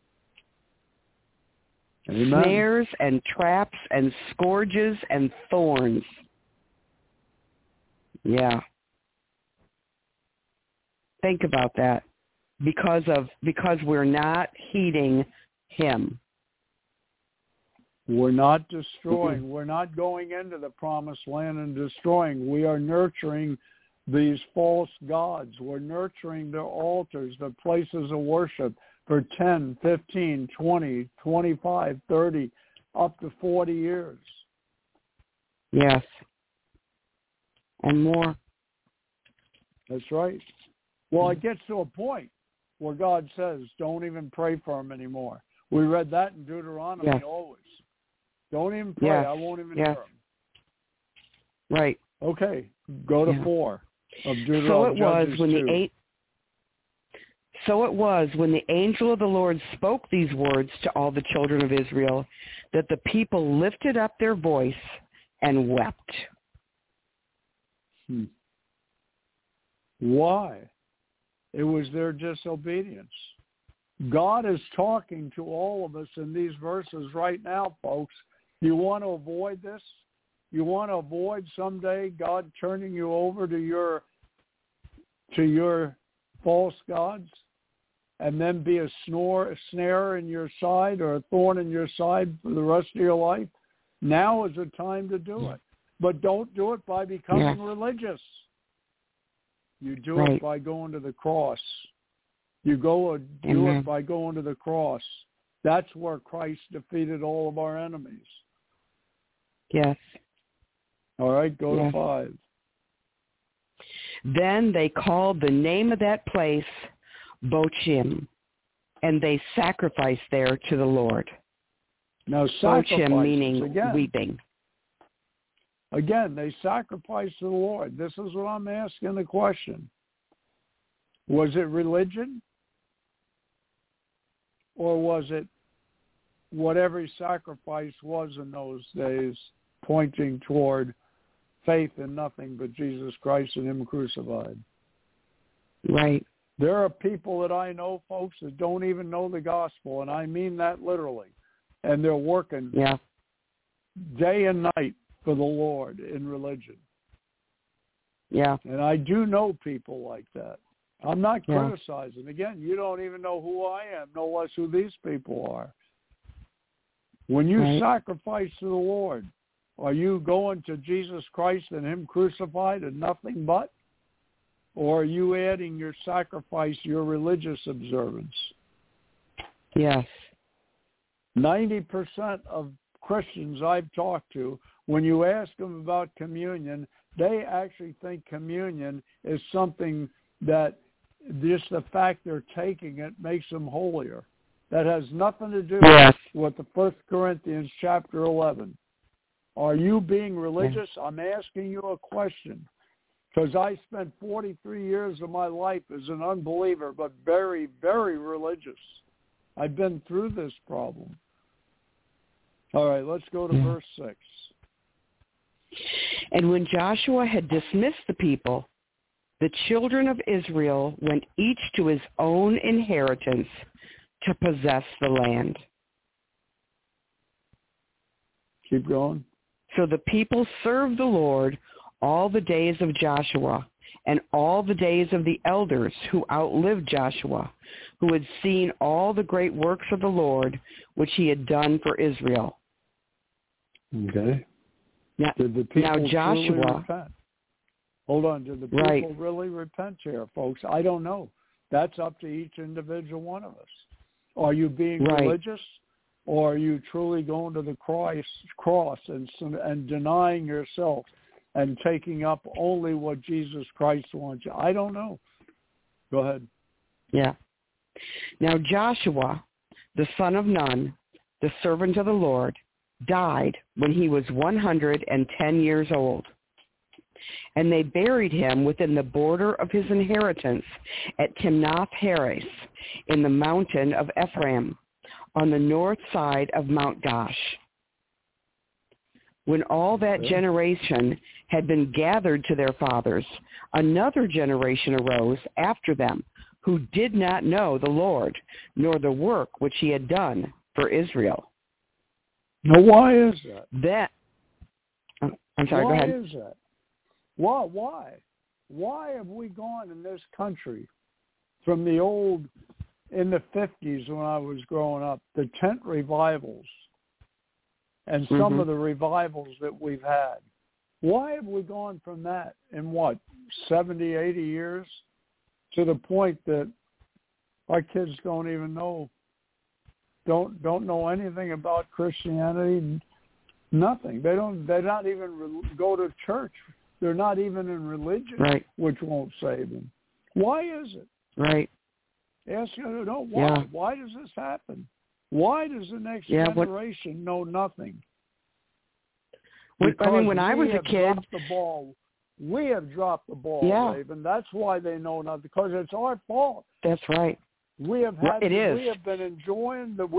Amen. Snares and traps and scourges and thorns. Yeah. Think about that. Because we're not heeding him. We're not destroying. Mm-hmm. We're not going into the promised land and destroying. We are nurturing these false gods. We're nurturing their altars, their places of worship for 10, 15, 20, 25, 30, up to 40 years. Yes. And more. That's right. Well, it gets to a point where God says, don't even pray for them anymore. We read that in Deuteronomy always. Don't even pray. I won't even hear them. Right. Okay. Go to 4 of Deuteronomy. So it was when the angel of the Lord spoke these words to all the children of Israel that the people lifted up their voice and wept. Why? It was their disobedience. God is talking to all of us in these verses right now, folks. You want to avoid this? You want to avoid someday God turning you over to your false gods and then be a snare in your side or a thorn in your side for the rest of your life? Now is the time to do it. But don't do it by becoming religious. You do it by going to the cross. You do it by going to the cross. That's where Christ defeated all of our enemies. Yes. All right, go to 5. Then they called the name of that place Bochim, and they sacrificed there to the Lord. Now, Bochim meaning weeping. Again, they sacrificed to the Lord. This is what I'm asking the question. Was it religion? Or was it what every sacrifice was in those days, pointing toward faith in nothing but Jesus Christ and him crucified? Right. There are people that I know, folks, that don't even know the gospel, and I mean that literally. And they're working day and night for the Lord in religion. Yeah. And I do know people like that. I'm not criticizing. Again, you don't even know who I am, no less who these people are. When you sacrifice to the Lord, are you going to Jesus Christ and him crucified and nothing but? Or are you adding your sacrifice, your religious observance? Yes. 90% of Christians I've talked to, when you ask them about communion, they actually think communion is something that just the fact they're taking it makes them holier. That has nothing to do with the 1 Corinthians chapter 11. Are you being religious? I'm asking you a question because I spent 43 years of my life as an unbeliever, but very, very religious. I've been through this problem. All right, let's go to verse 6. And when Joshua had dismissed the people, the children of Israel went each to his own inheritance to possess the land. Keep going. So the people served the Lord all the days of Joshua and all the days of the elders who outlived Joshua, who had seen all the great works of the Lord, which he had done for Israel. Okay. Did the people Joshua, truly repent? Hold on. Did the people really repent here, folks? I don't know. That's up to each individual one of us. Are you being religious, or are you truly going to the cross and denying yourself and taking up only what Jesus Christ wants you? I don't know. Go ahead. Yeah. Now Joshua, the son of Nun, the servant of the Lord, died when he was 110 years old. And they buried him within the border of his inheritance at Timnath-Heres in the mountain of Ephraim, on the north side of Mount Gaash. When all that generation had been gathered to their fathers, another generation arose after them who did not know the Lord, nor the work which he had done for Israel. Now, why is that? I'm sorry, go ahead. Why is that? Why? Why have we gone in this country from the old, in the 50s when I was growing up, the tent revivals and some of the revivals that we've had? Why have we gone from that in 70, 80 years to the point that our kids don't even know, don't know anything about Christianity? Nothing. They're not even go to church. They're not even in religion, right, which won't save them. Why is it? Right. Ask you, no, why? Yeah. Why does this happen? Why does the next generation know nothing? When I was a kid, we have dropped the ball, Raven. That's why they know nothing, because it's our fault. That's right. We have been enjoying the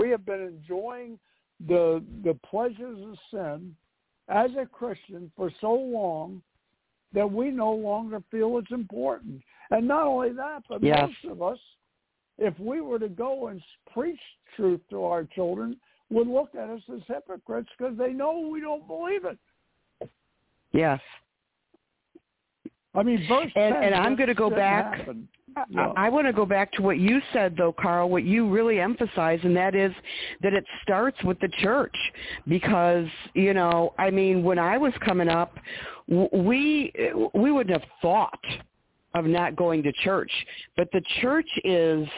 pleasures of sin as a Christian for so long that we no longer feel it's important. And not only that, but most of us, if we were to go and preach truth to our children, would look at us as hypocrites because they know we don't believe it. Yes. I mean, verse 10. And I'm going to go back. I want to go back to what you said, though, Carl, what you really emphasize, and that is that it starts with the church. Because, when I was coming up, we wouldn't have thought of not going to church. But the church is,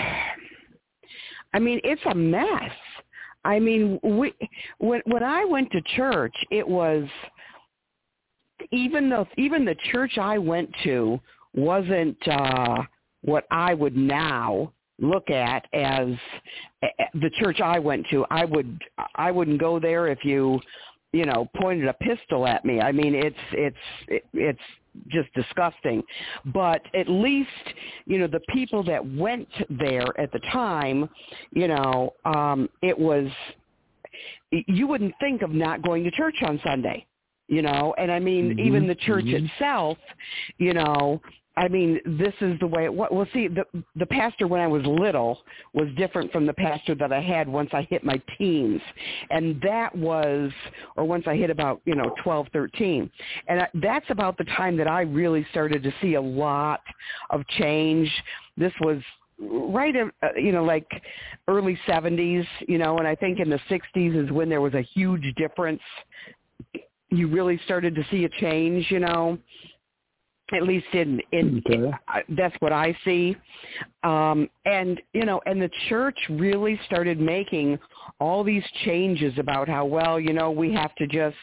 it's a mess. When I went to church, it was, even the church I went to wasn't what I would now look at as the church I went to. I wouldn't go there if you pointed a pistol at me. It's just disgusting. But at least, the people that went there at the time, it was, you wouldn't think of not going to church on Sunday, and even the church itself, this is the way it was. Well, see, the pastor when I was little was different from the pastor that I had once I hit my teens. And that was, or once I hit about, 12, 13. And that's about the time that I really started to see a lot of change. This was right, like early 70s, and I think in the 60s is when there was a huge difference. You really started to see a change, at least that's what I see. And the church really started making all these changes about how, we have to just,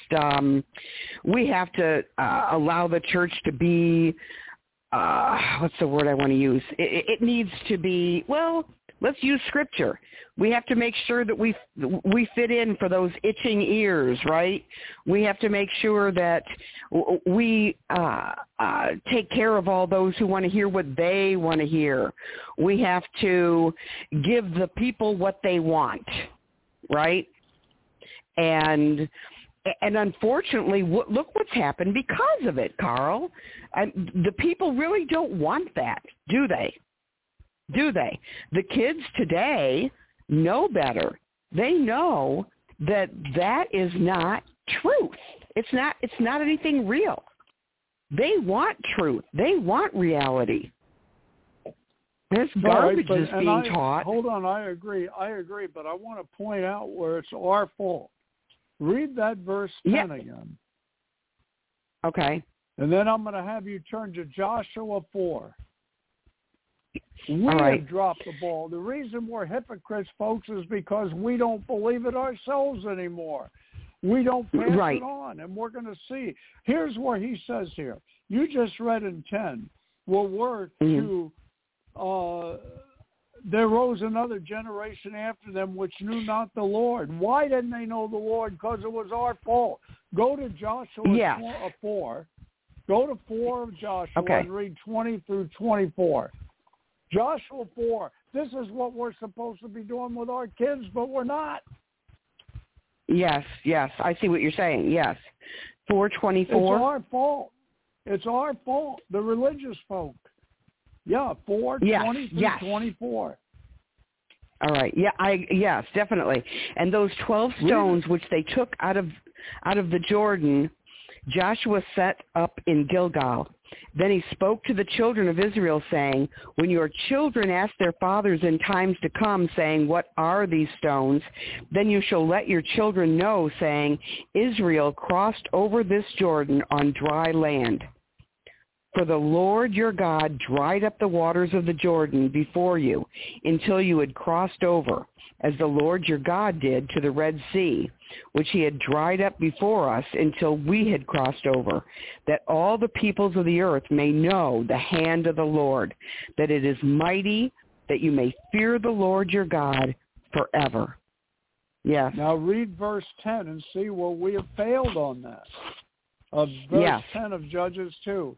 allow the church to be, what's the word I want to use? It needs to be, let's use Scripture. We have to make sure that we fit in for those itching ears, right? We have to make sure that we take care of all those who want to hear what they want to hear. We have to give the people what they want, right? And unfortunately, look what's happened because of it, Carl. The people really don't want that, do they? Do they? The kids today know better. They know that is not truth. It's not anything real. They want truth. They want reality. This garbage is being taught. Hold on, I agree, but I want to point out where it's our fault. Read that verse 10 again. Okay. And then I'm going to have you turn to Joshua 4. We have dropped the ball. The reason we're hypocrites, folks, is because we don't believe it ourselves anymore. We don't pass it on, and we're going to see. Here's what he says here. You just read in 10. Well, we're to there rose another generation after them which knew not the Lord. Why didn't they know the Lord? Because it was our fault. Go to Joshua 4. Go to 4 of Joshua and read 20 through 24. Joshua 4. This is what we're supposed to be doing with our kids, but we're not. Yes. I see what you're saying. Yes. 4:24. It's our fault. It's our fault, the religious folk. Yeah, 4:20 through 24. All right. Yeah, yes, definitely. And those 12 stones which they took out of the Jordan, Joshua set up in Gilgal. Then he spoke to the children of Israel, saying, when your children ask their fathers in times to come, saying, what are these stones? Then you shall let your children know, saying, Israel crossed over this Jordan on dry land. For the Lord your God dried up the waters of the Jordan before you until you had crossed over, as the Lord your God did to the Red Sea, which he had dried up before us until we had crossed over, that all the peoples of the earth may know the hand of the Lord, that it is mighty, that you may fear the Lord your God forever. Yes. Now read verse 10 and see where we have failed on that. Verse 10 of Judges 2.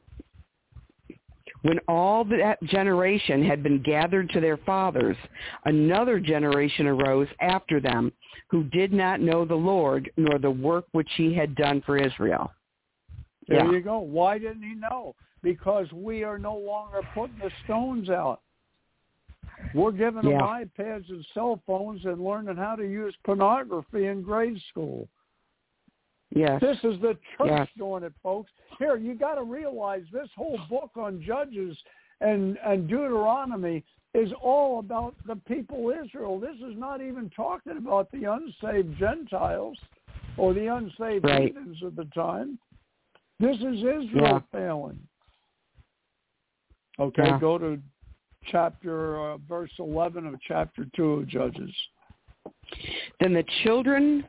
When all that generation had been gathered to their fathers, another generation arose after them, who did not know the Lord, nor the work which he had done for Israel. There you go. Why didn't he know? Because we are no longer putting the stones out. We're giving them iPads and cell phones and learning how to use pornography in grade school. Yes. This is the church doing it, folks. Here, you got to realize this whole book on Judges and Deuteronomy is all about the people Israel. This is not even talking about the unsaved Gentiles or the unsaved heathens at the time. This is Israel failing. Okay, go to verse 11 of chapter 2 of Judges. Then the children,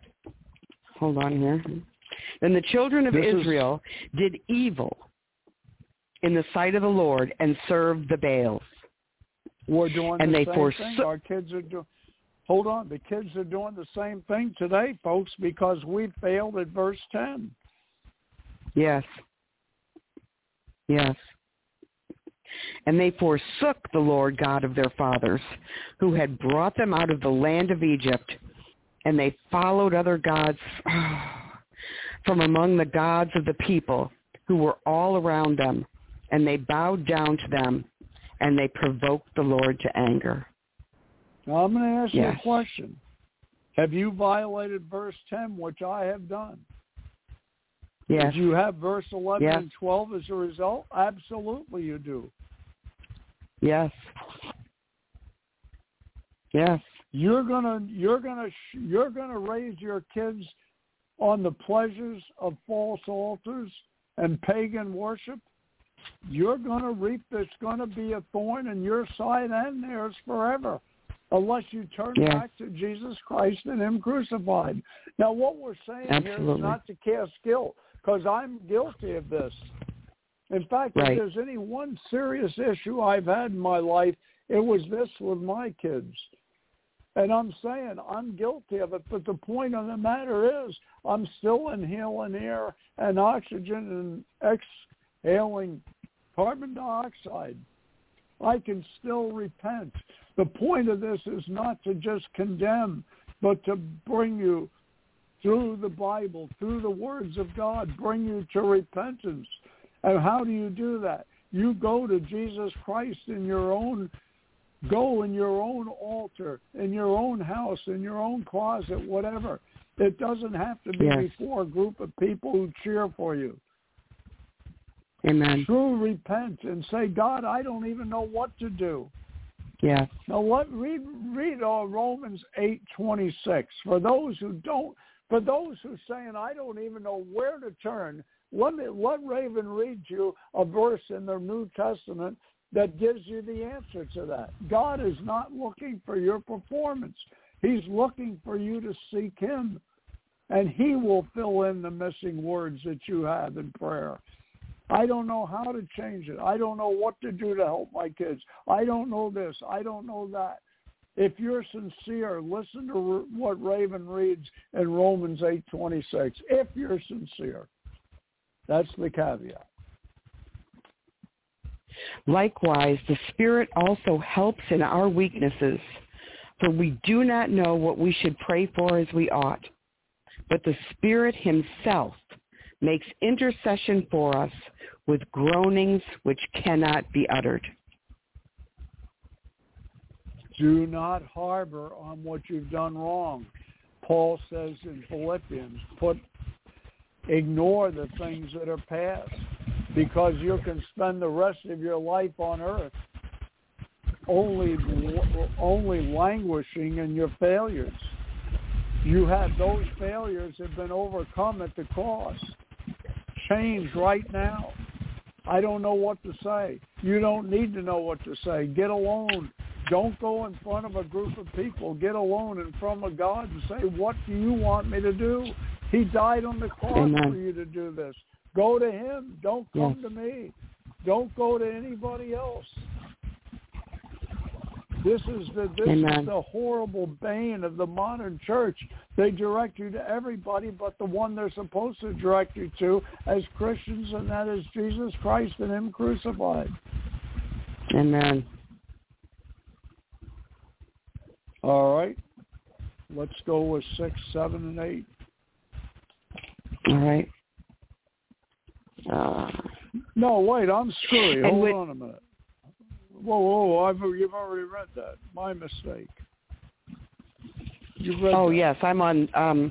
Then the children of Israel did evil in the sight of the Lord and served the Baals. We're doing the same thing. Our kids are doing. Hold on, the kids are doing the same thing today, folks, because we failed at verse 10. Yes. And they forsook the Lord God of their fathers, who had brought them out of the land of Egypt, and they followed other gods from among the gods of the people who were all around them, and they bowed down to them, and they provoked the Lord to anger. Now, I'm going to ask you a question. Have you violated verse 10, which I have done? Yes. Did you have verse 11 and 12 as a result? Absolutely you do. Yes. You're gonna raise your kids on the pleasures of false altars and pagan worship. You're going to reap. There's going to be a thorn in your side and theirs forever, unless you turn back to Jesus Christ and him crucified. Now, what we're saying here is not to cast guilt, because I'm guilty of this. In fact, if there's any one serious issue I've had in my life, it was this with my kids. And I'm saying I'm guilty of it, but the point of the matter is I'm still inhaling air and oxygen and exhaling carbon dioxide. I can still repent. The point of this is not to just condemn, but to bring you through the Bible, through the words of God, bring you to repentance. And how do you do that? You go to Jesus Christ in your own altar, in your own house, in your own closet, whatever. It doesn't have to be before a group of people who cheer for you. Amen. True repent and say, God, I don't even know what to do. Yes. Now read Romans 8:26. For those who saying I don't even know where to turn, let Raven read you a verse in the New Testament that gives you the answer to that. God is not looking for your performance. He's looking for you to seek him, and he will fill in the missing words that you have in prayer. I don't know how to change it. I don't know what to do to help my kids. I don't know this. I don't know that. If you're sincere, listen to what Raven reads in Romans 8:26. If you're sincere. That's the caveat. Likewise, the Spirit also helps in our weaknesses, for we do not know what we should pray for as we ought. But the Spirit himself makes intercession for us with groanings which cannot be uttered. Do not harbor on what you've done wrong. Paul says in Philippians, ignore the things that are past, because you can spend the rest of your life on earth only languishing in your failures. Those failures have been overcome at the cross. Change right now. I don't know what to say. You don't need to know what to say. Get alone. Don't go in front of a group of people. Get alone in front of God and say, what do you want me to do? He died on the cross Amen. for you to do this. Go to him. Don't come to me. Don't go to anybody else. This is the horrible bane of the modern church. They direct you to everybody but the one they're supposed to direct you to as Christians, and that is Jesus Christ and him crucified. Amen. All right. Let's go with 6, 7, and 8. All right. No, wait, I'm screwy. Hold on a minute. Whoa, you've already read that. My mistake. You've read that. Yes, I'm on,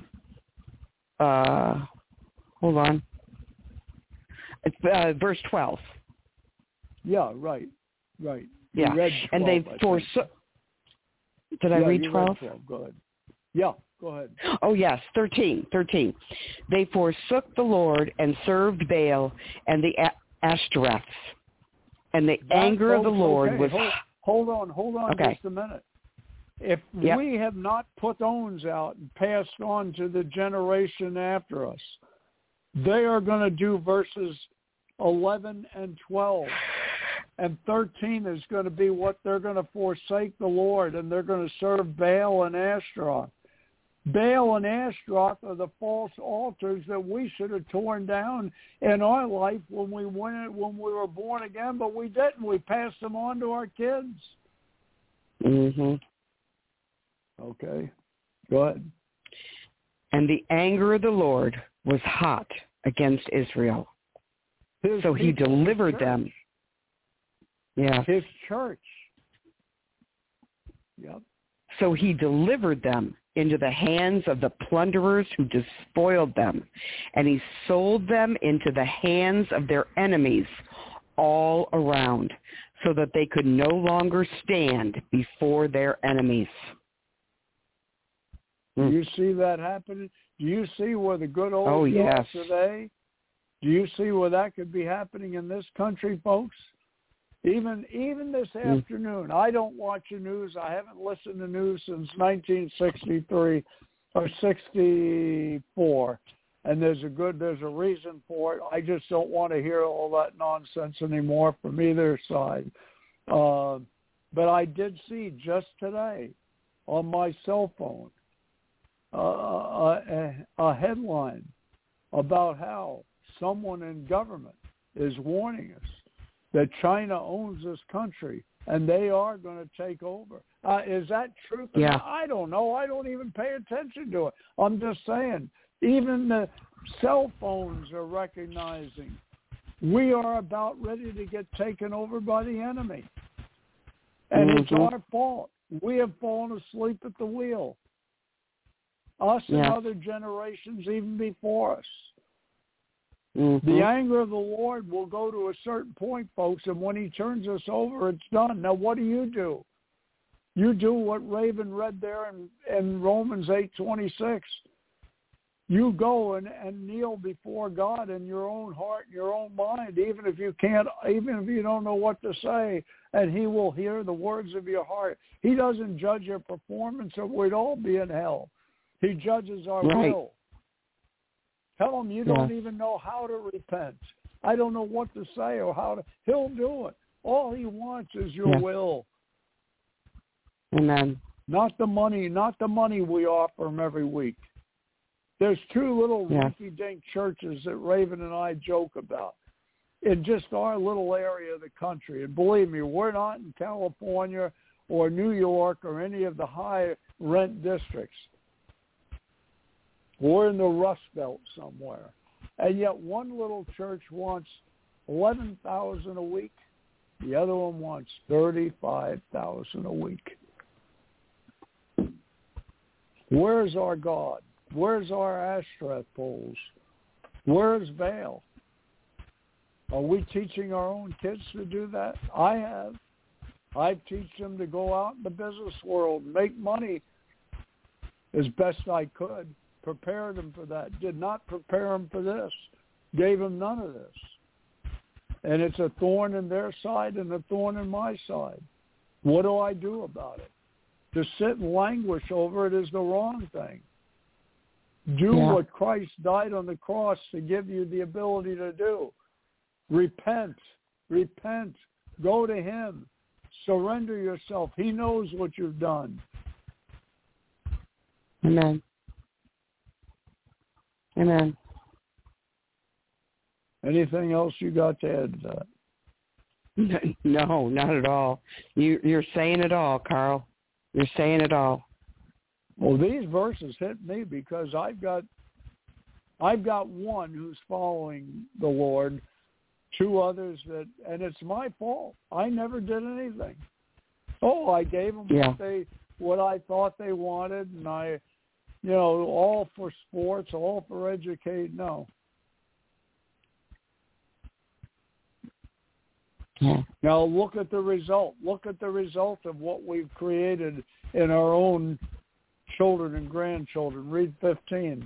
hold on. It's, verse 12. Yeah, right. Yeah, You read 12, and they forsook. Did I read 12? Read 12? Go ahead. Yeah, go ahead. Oh, yes, 13. They forsook the Lord and served Baal and the Ashtoreths. And the anger of the Lord was... Hold on okay. just a minute. If we have not put those out and passed on to the generation after us, they are going to do verses 11 and 12. And 13 is going to be what they're going to forsake the Lord, and they're going to serve Baal and Ashtaroth. Baal and Ashtaroth are the false altars that we should have torn down in our life when we were born again, but we didn't. We passed them on to our kids. Mm-hmm. Okay. Go ahead. And the anger of the Lord was hot against Israel. So he delivered them. Yeah. His church. Yep. So he delivered them into the hands of the plunderers who despoiled them, and he sold them into the hands of their enemies all around, so that they could no longer stand before their enemies. Do you see that happening? Do you see where the good old days today? Do you see where that could be happening in this country, folks? Even this afternoon, I don't watch the news. I haven't listened to news since 1963 or 64, and there's a reason for it. I just don't want to hear all that nonsense anymore from either side. But I did see just today on my cell phone a headline about how someone in government is warning us that China owns this country and they are going to take over. Is that true? Yeah. I don't know. I don't even pay attention to it. I'm just saying, even the cell phones are recognizing we are about ready to get taken over by the enemy. And it's our fault. We have fallen asleep at the wheel. Us and other generations even before us. The anger of the Lord will go to a certain point, folks, and when he turns us over, it's done. Now, what do? You do what Raven read there in Romans 8:26. You go and kneel before God in your own heart, your own mind, even if you don't know what to say, and he will hear the words of your heart. He doesn't judge your performance, or we'd all be in hell. He judges our will. Tell him you don't even know how to repent. I don't know what to say or how to. He'll do it. All he wants is your will. Amen. Not the money we offer them every week. There's two little rinky-dink churches that Raven and I joke about in just our little area of the country. And believe me, we're not in California or New York or any of the high rent districts. We're in the Rust Belt somewhere. And yet one little church wants $11,000 a week. The other one wants $35,000 a week. Where's our God? Where's our Ashtoreth poles? Where's Baal? Are we teaching our own kids to do that? I have. I teach them to go out in the business world, make money as best I could. Prepared them for that. Did not prepare them for this. Gave them none of this. And it's a thorn in their side and a thorn in my side. What do I do about it? To sit and languish over it is the wrong thing. Do what Christ died on the cross to give you the ability to do. Repent. Repent. Go to him. Surrender yourself. He knows what you've done. Amen. Amen. Anything else you got to add to that? No, not at all. You're saying it all, Carl. You're saying it all. Well, these verses hit me because I've got one who's following the Lord, two others and it's my fault. I never did anything. Oh, I gave them what I thought they wanted, and all for sports, all for educate. No. Yeah. Now look at the result. Look at the result of what we've created in our own children and grandchildren. Read 15.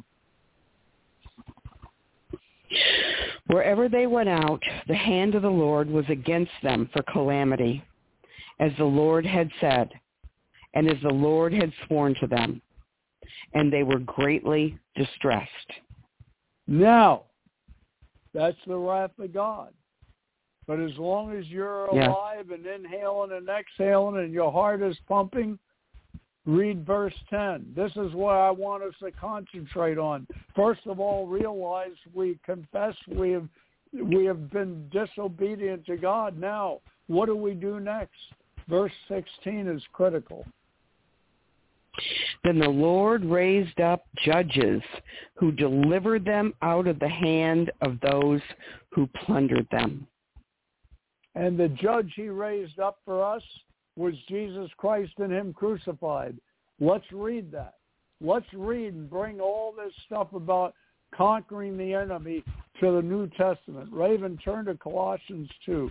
Wherever they went out, the hand of the Lord was against them for calamity, as the Lord had said, and as the Lord had sworn to them, and they were greatly distressed. Now, that's the wrath of God. But as long as you're alive and inhaling and exhaling and your heart is pumping, read verse 10. This is what I want us to concentrate on. First of all, realize we confess we have been disobedient to God. Now, what do we do next? Verse 16 is critical. Then the Lord raised up judges who delivered them out of the hand of those who plundered them. And the judge he raised up for us was Jesus Christ and him crucified. Let's read that. Let's read and bring all this stuff about conquering the enemy to the New Testament. Raven, turn to Colossians 2.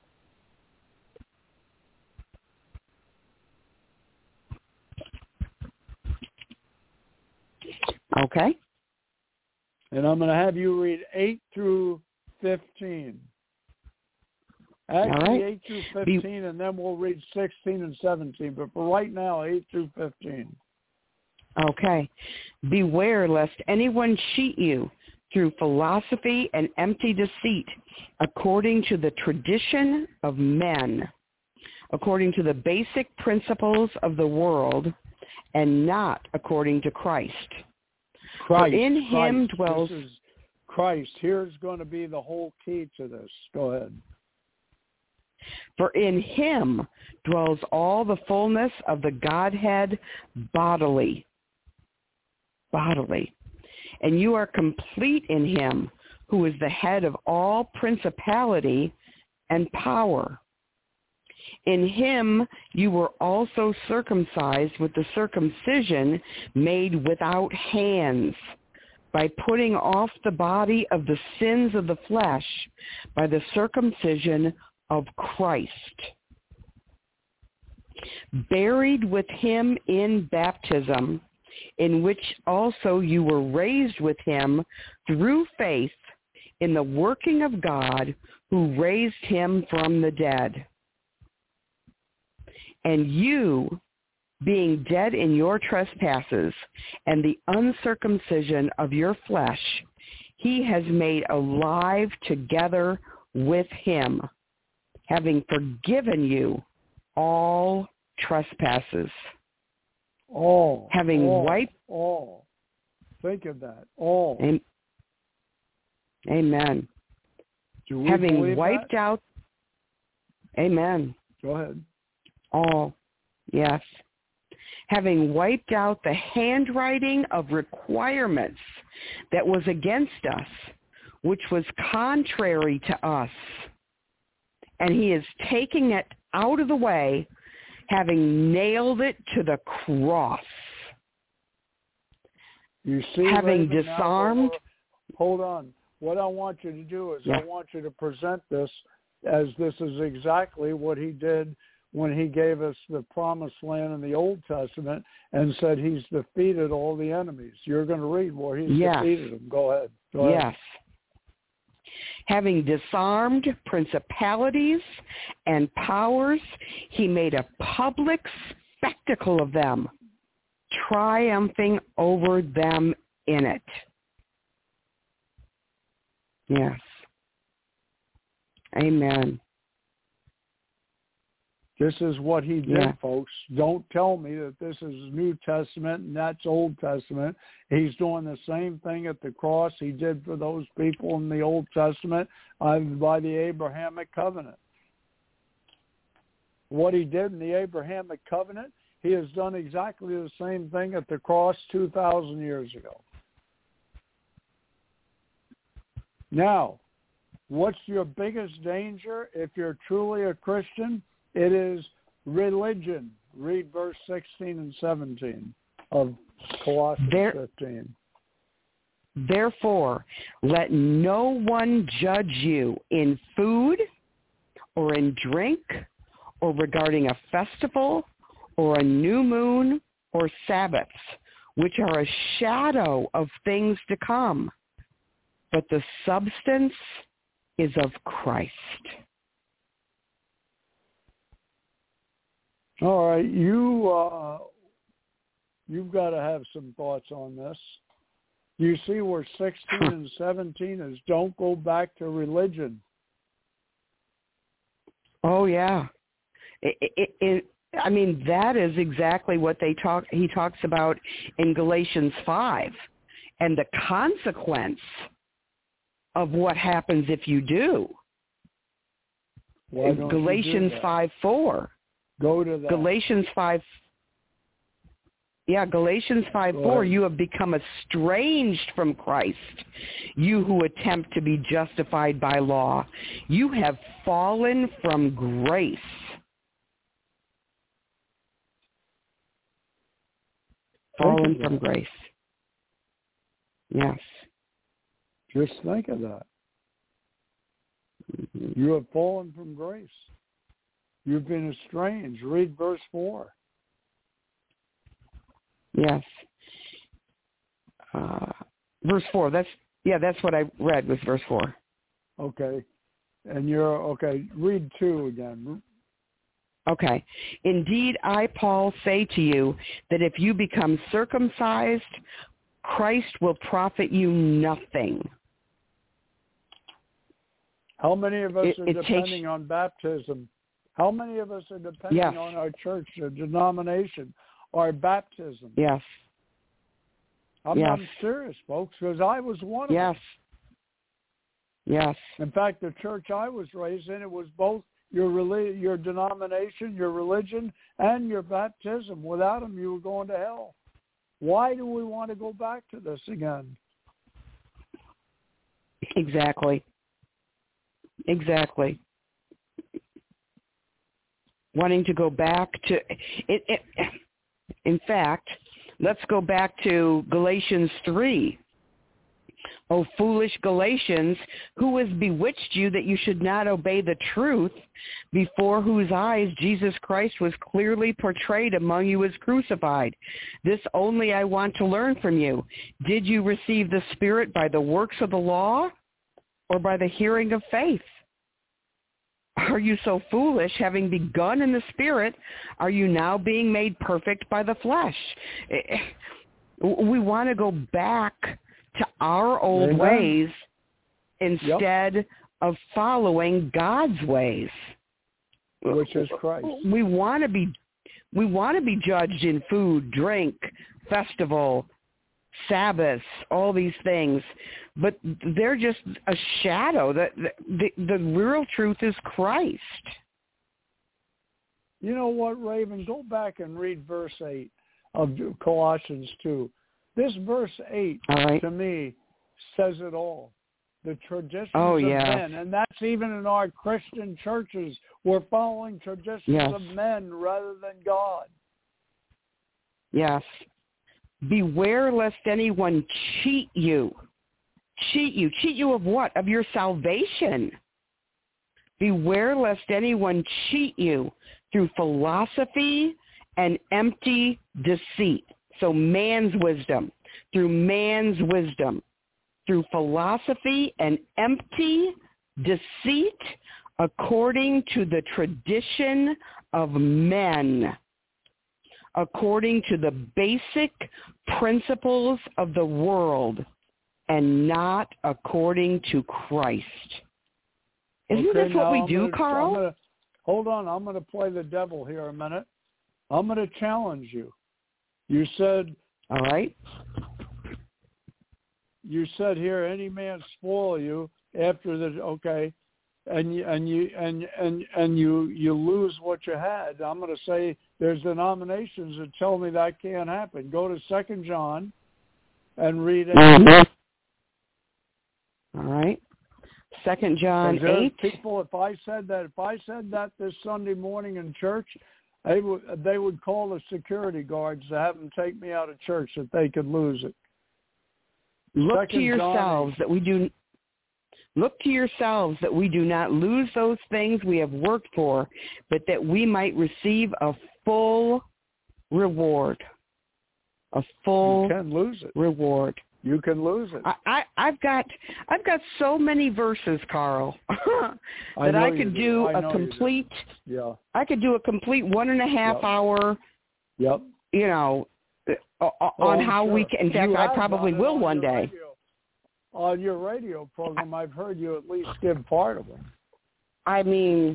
Okay. And I'm going to have you read 8 through 15. Actually, right. 8 through 15, and then we'll read 16 and 17. But for right now, 8 through 15. Okay. Beware lest anyone cheat you through philosophy and empty deceit, according to the tradition of men, according to the basic principles of the world, and not according to Christ. For in him dwells... This is Christ. Here's going to be the whole key to this. Go ahead. For in him dwells all the fullness of the Godhead bodily. And you are complete in him, who is the head of all principality and power. In him you were also circumcised with the circumcision made without hands, by putting off the body of the sins of the flesh by the circumcision of Christ, buried with him in baptism, in which also you were raised with him through faith in the working of God who raised him from the dead. And you, being dead in your trespasses and the uncircumcision of your flesh, he has made alive together with him, having forgiven you all trespasses. All. Having wiped. All. Think of that. All. Amen. Do we Having believe wiped that? out. Amen. Go ahead. All. Yes. Having wiped out the handwriting of requirements that was against us, which was contrary to us. And he is taking it out of the way, having nailed it to the cross. You see, having Raven, disarmed. Hold on. What I want you to do is Yeah. I want you to present this as this is exactly what he did when he gave us the promised land in the Old Testament and said he's defeated all the enemies. You're going to read where he's defeated them. Go ahead. Yes. Having disarmed principalities and powers, he made a public spectacle of them, triumphing over them in it. Yes. Amen. This is what he did, folks. Don't tell me that this is New Testament and that's Old Testament. He's doing the same thing at the cross he did for those people in the Old Testament by the Abrahamic covenant. What he did in the Abrahamic covenant, he has done exactly the same thing at the cross 2,000 years ago. Now, what's your biggest danger if you're truly a Christian? It is religion. Read verse 16 and 17 of Colossians 15. Therefore, let no one judge you in food or in drink or regarding a festival or a new moon or Sabbaths, which are a shadow of things to come, but the substance is of Christ. All right, you've got to have some thoughts on this. You see where 16 and 17 is don't go back to religion. Oh, yeah. I mean, that is exactly what he talks about in Galatians 5 and the consequence of what happens if you do. Why don't Galatians you do that? 5:4. Go to that. Galatians 5. Yeah, Galatians 5:4. You have become estranged from Christ, you who attempt to be justified by law. You have fallen from grace. Fallen from grace. Yes. Just think of that. Mm-hmm. You have fallen from grace. You've been estranged. Read verse 4. Yes. Verse 4. That's what I read was verse 4. Okay. And read 2 again. Okay. Indeed, I, Paul, say to you that if you become circumcised, Christ will profit you nothing. How many of us are depending on baptism? How many of us are depending on our church, our denomination, our baptism? Yes. I'm serious, folks, because I was one of them. Yes. In fact, the church I was raised in, it was both your denomination, your religion, and your baptism. Without them, you were going to hell. Why do we want to go back to this again? Exactly. Wanting to go back to it. In fact, let's go back to Galatians 3. O foolish Galatians, who has bewitched you that you should not obey the truth, before whose eyes Jesus Christ was clearly portrayed among you as crucified? This only I want to learn from you. Did you receive the Spirit by the works of the law or by the hearing of faith? Are you so foolish, having begun in the Spirit, are you now being made perfect by the flesh? We want to go back to our old ways instead of following God's ways, which is Christ. We want to We want to be judged in food, drink, festival, Sabbath, all these things, but they're just a shadow. The real truth is Christ. You know what, Raven? Go back and read verse 8 of Colossians 2. This verse 8, to me, says it all. The traditions of men, and that's even in our Christian churches. We're following traditions of men rather than God. Yes. Beware lest anyone cheat you. Cheat you. Cheat you of what? Of your salvation. Beware lest anyone cheat you through philosophy and empty deceit. So man's wisdom. Through man's wisdom. Through philosophy and empty deceit according to the tradition of men. According to the basic principles of the world and not according to Christ. Isn't this what we do, Carl? Hold on. I'm going to play the devil here a minute. I'm going to challenge you. You said... All right. You said here, any man spoil you after the... And you lose what you had. I'm going to say there's denominations that tell me that can't happen. Go to 2 John and read it. All right. 2 John 8. People, if I said that this Sunday morning in church, they would call the security guards to have them take me out of church if they could lose it. Look to yourselves that we do not lose those things we have worked for, but that we might receive a full reward. A full reward. You can lose it. I've got so many verses, Carl, that I could do a complete. Yeah. I could do a complete 1.5 hour. Yep. You know, on how we can. In fact, I probably will one day. On your radio program, I've heard you at least give part of them. I mean,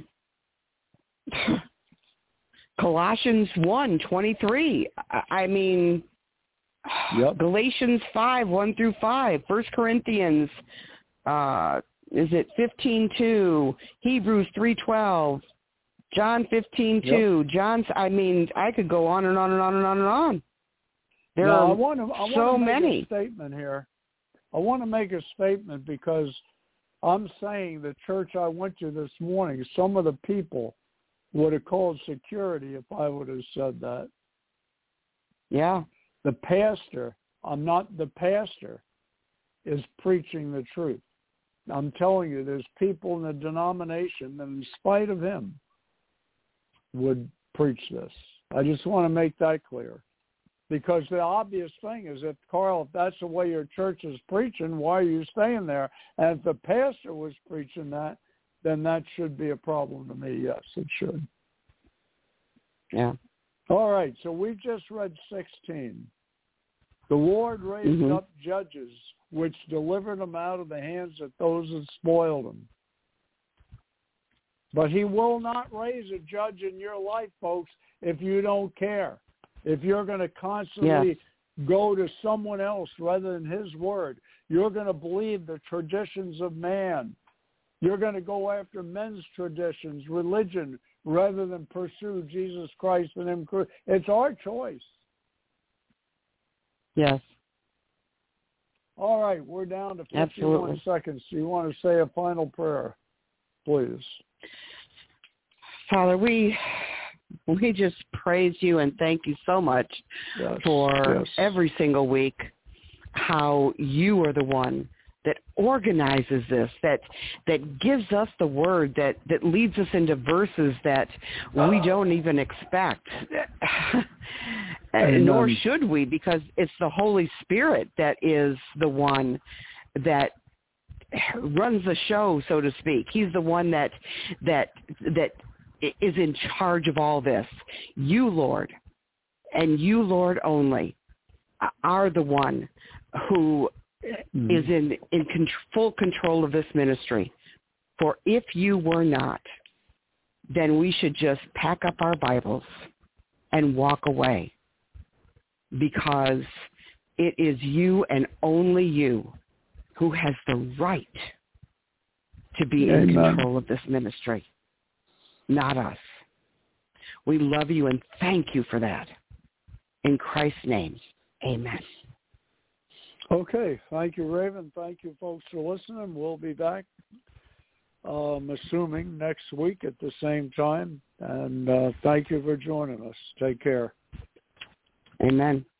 Colossians 1:23. I mean, Galatians 5:1-5. 1 Corinthians, is it 15:2? Hebrews 3:12. John 15:2. John's. I mean, I could go on and on and on and on and on. There are so many. A statement here. I want to make a statement because I'm saying the church I went to this morning, some of the people would have called security if I would have said that. Yeah. The pastor, the pastor is preaching the truth. I'm telling you, there's people in the denomination that in spite of him would preach this. I just want to make that clear. Because the obvious thing is that, Carl, if that's the way your church is preaching, why are you staying there? And if the pastor was preaching that, then that should be a problem to me. Yes, it should. Yeah. All right, so we just read 16. The Lord raised up judges, which delivered them out of the hands of those that spoiled them. But he will not raise a judge in your life, folks, if you don't care. If you're going to constantly go to someone else rather than his word, you're going to believe the traditions of man. You're going to go after men's traditions, religion, rather than pursue Jesus Christ and him. It's our choice. Yes. All right, we're down to 51 seconds. Do you want to say a final prayer, please? Father, we just praise you and thank you so much for every single week how you are the one that organizes this, that gives us the word, that leads us into verses that we don't even expect, nor should we, because it's the Holy Spirit that is the one that runs the show, so to speak. He's the one that is in charge of all this. You, Lord, and you, Lord only, are the one who is in full control of this ministry. For if you were not, then we should just pack up our Bibles and walk away, because it is you and only you who has the right to be in control of this ministry, not us. We love you and thank you for that. In Christ's name, amen. Okay. Thank you, Raven. Thank you, folks, for listening. We'll be back, assuming, next week at the same time. And thank you for joining us. Take care. Amen.